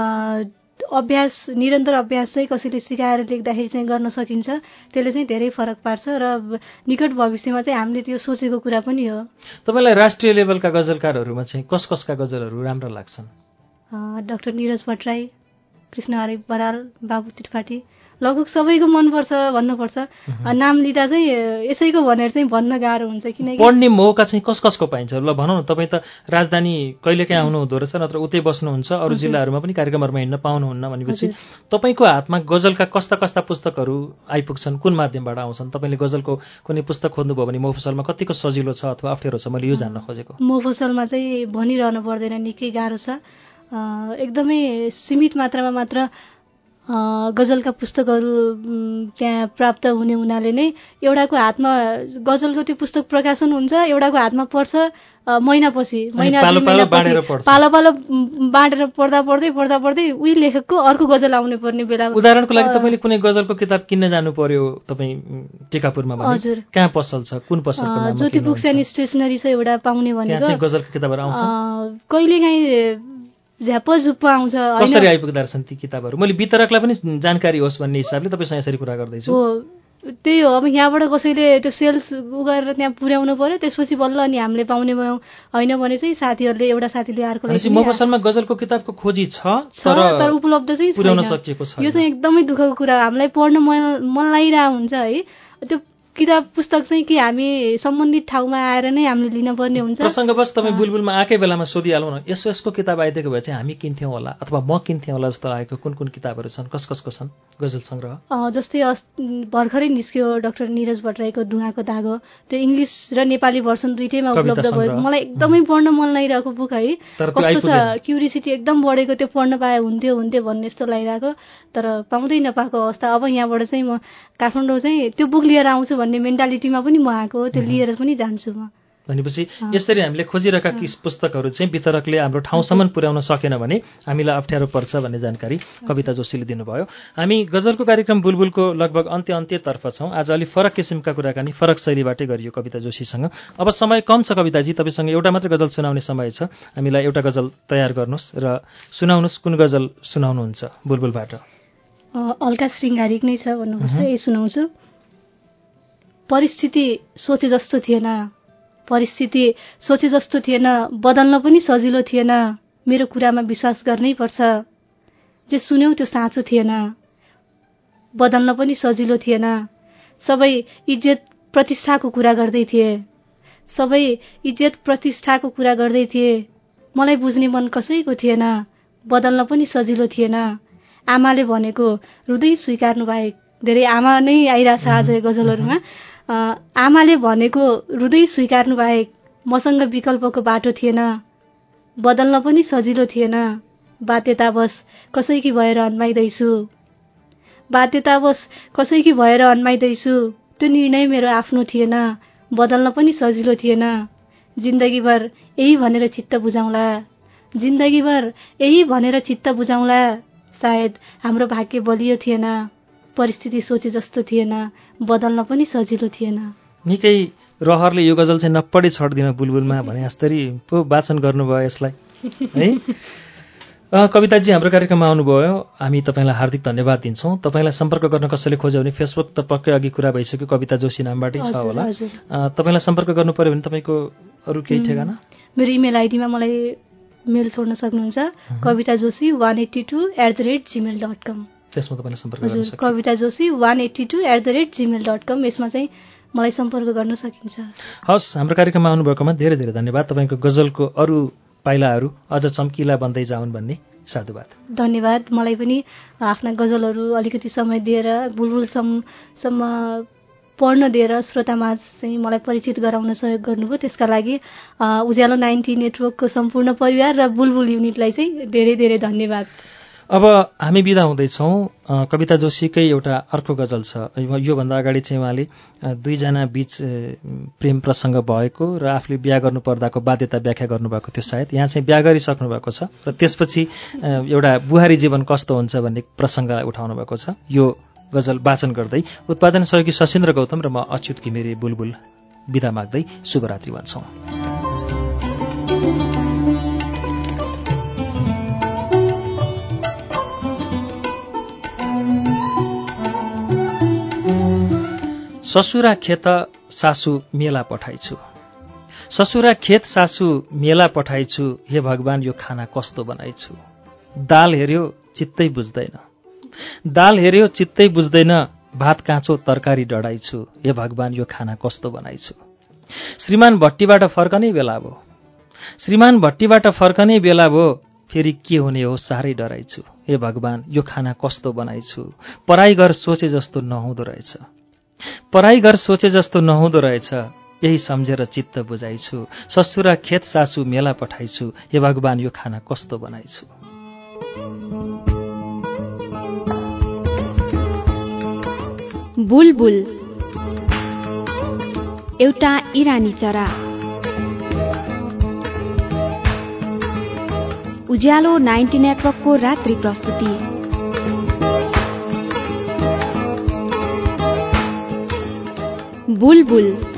अभ्यास, निरन्तर अभ्यास चाहिँ कसैले सिकाएर लेख्दाखेरि चाहिँ गर्न सकिन्छ। त्यसले चाहिँ धेरै फरक पार्छ र निकट भविष्यमा चाहिँ हामीले त्यो सोचेको कुरा पनि हो। तपाईँलाई राष्ट्रिय लेभलका गजलकारहरूमा चाहिँ कस कसका गजलहरू राम्रा लाग्छन्? डाक्टर निरज भट्टराई, कृष्ण हरि बराल, बाबु त्रिपाठी, लगभग सबैको मनपर्छ भन्नुपर्छ। नाम लिँदा चाहिँ यसैको भनेर चाहिँ भन्न गाह्रो हुन्छ, किनकि पढ्ने मौका चाहिँ कस कसको पाइन्छ? ल भनौँ न, तपाईँ त राजधानी कहिलेकाहीँ आउनु हुँदो रहेछ, नत्र उतै बस्नुहुन्छ, अरू जिल्लाहरूमा पनि कार्यक्रमहरूमा हिँड्न पाउनुहुन्न भनेपछि तपाईँको हातमा गजलका कस्ता कस्ता पुस्तकहरू आइपुग्छन्, कुन माध्यमबाट आउँछन्? तपाईँले गजलको कुनै पुस्तक खोज्नुभयो भने मफसलमा कतिको सजिलो छ अथवा अप्ठ्यारो छ, मैले यो जान्न खोजेको। मफसलमा चाहिँ भनिरहनु पर्दैन, निकै गाह्रो छ। एकदमै सीमित मात्रामा मात्र गजलका पुस्तकहरू त्यहाँ प्राप्त हुने हुनाले नै एउटाको हातमा गजलको त्यो पुस्तक प्रकाशन हुन्छ, एउटाको हातमा पर्छ महिनापछि, पालो पालो बाँडेर पढ्दै उही लेखकको अर्को गजल आउने पर्ने बेला। उदाहरणको लागि तपाईँले कुनै गजलको किताब किन्न जानु पर्यो तपाईँ टिकापुरमा भने, हजुर कहाँ पसल छ, कुन पसलको नाम? ज्योति बुक्स एन्ड स्टेसनरी छ एउटा पाउने भनेको। गजलको किताबहरू आउँछ कहिलेकाहीँ झ्याप झुप्प आउँछ। कसरी आइपुग्दा रहेछन् ती किताबहरू? मैले वितरकलाई पनि जानकारी होस् भन्ने हिसाबले तपाईँसँग यसरी कुरा गर्दैछु। त्यही हो, अब यहाँबाट कसैले त्यो सेल्स गरेर त्यहाँ पुर्याउनु पर्यो, त्यसपछि बल्ल अनि हामीले पाउने भयौँ। होइन भने चाहिँ साथीहरूले, एउटा साथीले अर्कोलाई। मफसलमा गजलको किताबको खोजी छ तर उपलब्ध चाहिँ पुर्याउन सकिएको छ। यो चाहिँ एकदमै दुःखको कुरा। हामीलाई पढ्न मन लागिरहेको हुन्छ है, त्यो किताब पुस्तक चाहिँ कि हामी सम्बन्धित ठाउँमा आएर नै हामीले लिन पर्ने हुन्छ। प्रसङ्गवश तपाईँ बुलबुलमा आएकै बेलामा सोधिहालौँ न, यसको किताब आइदिएको भए चाहिँ हामी किन्थ्यौँ होला अथवा म किन्थेँ होला जस्तो लागेको कुन कुन किताबहरू छन्, कसको छन् गजल सङ्ग्रह? जस्तै भर्खरै निस्क्यो डाक्टर निरज भट्टराईको धुवाको धागो, त्यो इङ्ग्लिस र नेपाली भर्सन दुइटैमा उपलब्ध भएको, मलाई एकदमै पढ्न मन लागिरहेको बुक है। कस्तो छ, क्युरियोसिटी एकदम बढेको, त्यो पढ्न पाए हुन्थ्यो भन्ने जस्तो लागिरहेको, तर पाउँदै नपाएको अवस्था। अब यहाँबाट चाहिँ म काठमाडौँ चाहिँ त्यो बुक लिएर आउँछु भन्ने मेन्टालिटीमा पनि म आएको, त्यो लिएर पनि जान्छु म। भनेपछि यसरी हामीले खोजिरहेका पुस्तकहरू चाहिँ वितरकले हाम्रो ठाउँसम्म पुर्याउन सकेन भने हामीलाई अप्ठ्यारो पर्छ भन्ने जानकारी कविता जोशीले दिनुभयो। हामी गजलको कार्यक्रम बुलबुलको लगभग अन्त्यतर्फ छौँ। आज अलि फरक किसिमका कुराकानी फरक शैलीबाटै गरियो कविता जोशीसँग। अब समय कम छ कविताजी, तपाईँसँग एउटा मात्र गजल सुनाउने समय छ। हामीलाई एउटा गजल तयार गर्नुहोस् र सुनाउनुहोस्, कुन गजल सुनाउनुहुन्छ बुलबुलबाट? हल्का श्रृङ्गारिक नै छ भन्नुहोस्, यही सुनाउँछु। परिस्थिति सोचे जस्तो थिएन, परिस्थिति सोचे जस्तो थिएन, बदल्न पनि सजिलो थिएन, मेरो कुरामा विश्वास गर्नै पर्छ, जे सुन्यौ त्यो साँचो थिएन, बदल्न पनि सजिलो थिएन, सबै इज्जत प्रतिष्ठाको कुरा गर्दै थिए, सबै इज्जत प्रतिष्ठाको कुरा गर्दै थिए, मलाई बुझ्ने मन कसैको थिएन, बदल्न पनि सजिलो थिएन, आमाले भनेको हृदय स्वीकार्नु बाहेक, धेरै आमा नै आइरहेछ आज गजलहरूमा, आमाले भनेको हृदय स्वीकार्नु बाहेक मसँग विकल्पको बाटो थिएन, बदल्न पनि सजिलो थिएन, बाध्यतावश कसैकी भएर अन्माइदैछु, बाध्यतावश कसैकी भएर अन्माइदैछु, त्यो निर्णय मेरो आफ्नो थिएन, बदल्न पनि सजिलो थिएन, जिन्दगीभर यही भनेर चित्त बुझाउँला, जिन्दगीभर यही भनेर चित्त बुझाउँला, सायद हाम्रो भाग्य बलियो थिएन, परिस्थिति सोचे जस्तो थिएन, बदल्न पनि सजिलो थिएन। निकै रहरले यो गजल चाहिँ नपढी छड्दिन बुलबुलमा भने जस्तरी पो वाचन गर्नुभयो यसलाई है। कविताजी हाम्रो कार्यक्रममा आउनुभयो, हामी तपाईँलाई हार्दिक धन्यवाद दिन्छौँ। तपाईँलाई सम्पर्क गर्न कसैले खोज्यो भने फेसबुक त पक्कै अघि कुरा भइसक्यो, कविता जोशी नामबाटै छ होला। तपाईँलाई सम्पर्क गर्नु पर्यो भने तपाईँको अरू केही ठेगाना? मेरो इमेल आइडीमा मलाई मेल छोड्न सक्नुहुन्छ, kavitajoshi182@gmail.com। त्यसमा तपाईँले सम्पर्क गर्न सक्नुहुन्छ। kavitajoshi182@gmail.com, यसमा चाहिँ मलाई सम्पर्क गर्न सकिन्छ। हस्, हाम्रो कार्यक्रममा आउनुभएकोमा धेरै धेरै धन्यवाद। तपाईँको गजलको अरू पाइलाहरू अझ चम्किला बन्दै जाउन् भन्ने साधुवाद। धन्यवाद। मलाई पनि आफ्ना गजलहरू अलिकति समय दिएर बुलबुलसम्म पढ्न दिएर श्रोतामाझ चाहिँ मलाई परिचित गराउन सहयोग गर्नुभयो, त्यसका लागि उज्यालो 90 नेटवर्कको सम्पूर्ण परिवार र बुलबुल युनिटलाई चाहिँ धेरै धेरै धन्यवाद। अब हामी बिदा हुँदैछौँ। कविता जोशीकै एउटा अर्को गजल छ। योभन्दा अगाडि चाहिँ उहाँले दुईजना बीच प्रेम प्रसङ्ग भएको र आफूले बिहा गर्नुपर्दाको बाध्यता व्याख्या गर्नुभएको थियो, सायद यहाँ चाहिँ बिहा गरिसक्नु भएको छ र त्यसपछि एउटा बुहारी जीवन कस्तो हुन्छ भन्ने प्रसङ्गलाई उठाउनु भएको छ। यो गजल वाचन गर्दै उत्पादन सहयोगी सशिन्द्र गौतम र म अच्युत घिमिरे बुलबुल बिदा माग्दै शुभरात्रि भन्छौँ। ससुरा खेत सासु मेला पठाइछु, ससुरा खेत सासु मेला पठाइछु, हे भगवान यो खाना कस्तो बनाइछु, दाल हेर्यो चित्तै बुझ्दैन, दाल हेर्यो चित्तै बुझ्दैन, भात काँचो तरकारी डढाइछु, हे भगवान यो खाना कस्तो बनाइछु। श्रीमान भट्टीबाट फर्कने बेला भयो, श्रीमान भट्टीबाट फर्कने बेला भयो, फेरि के हुने हो साह्रै डराइछु, हे भगवान यो खाना कस्तो बनाइछु। पराई घर सोचे जस्तो नहुँदो रहेछ, पराई घर सोचे जस्तो नहुँदो रहेछ, यही सम्झेर चित्त बुझाइछु, ससुरा खेत सासु मेला पठाइछु, हे भगवान यो खाना कस्तो बनाइछु। बुलबुल एउटा इरानी चरा। उज्यालो 90 नेटवर्कको रात्रि प्रस्तुति। बुलबुल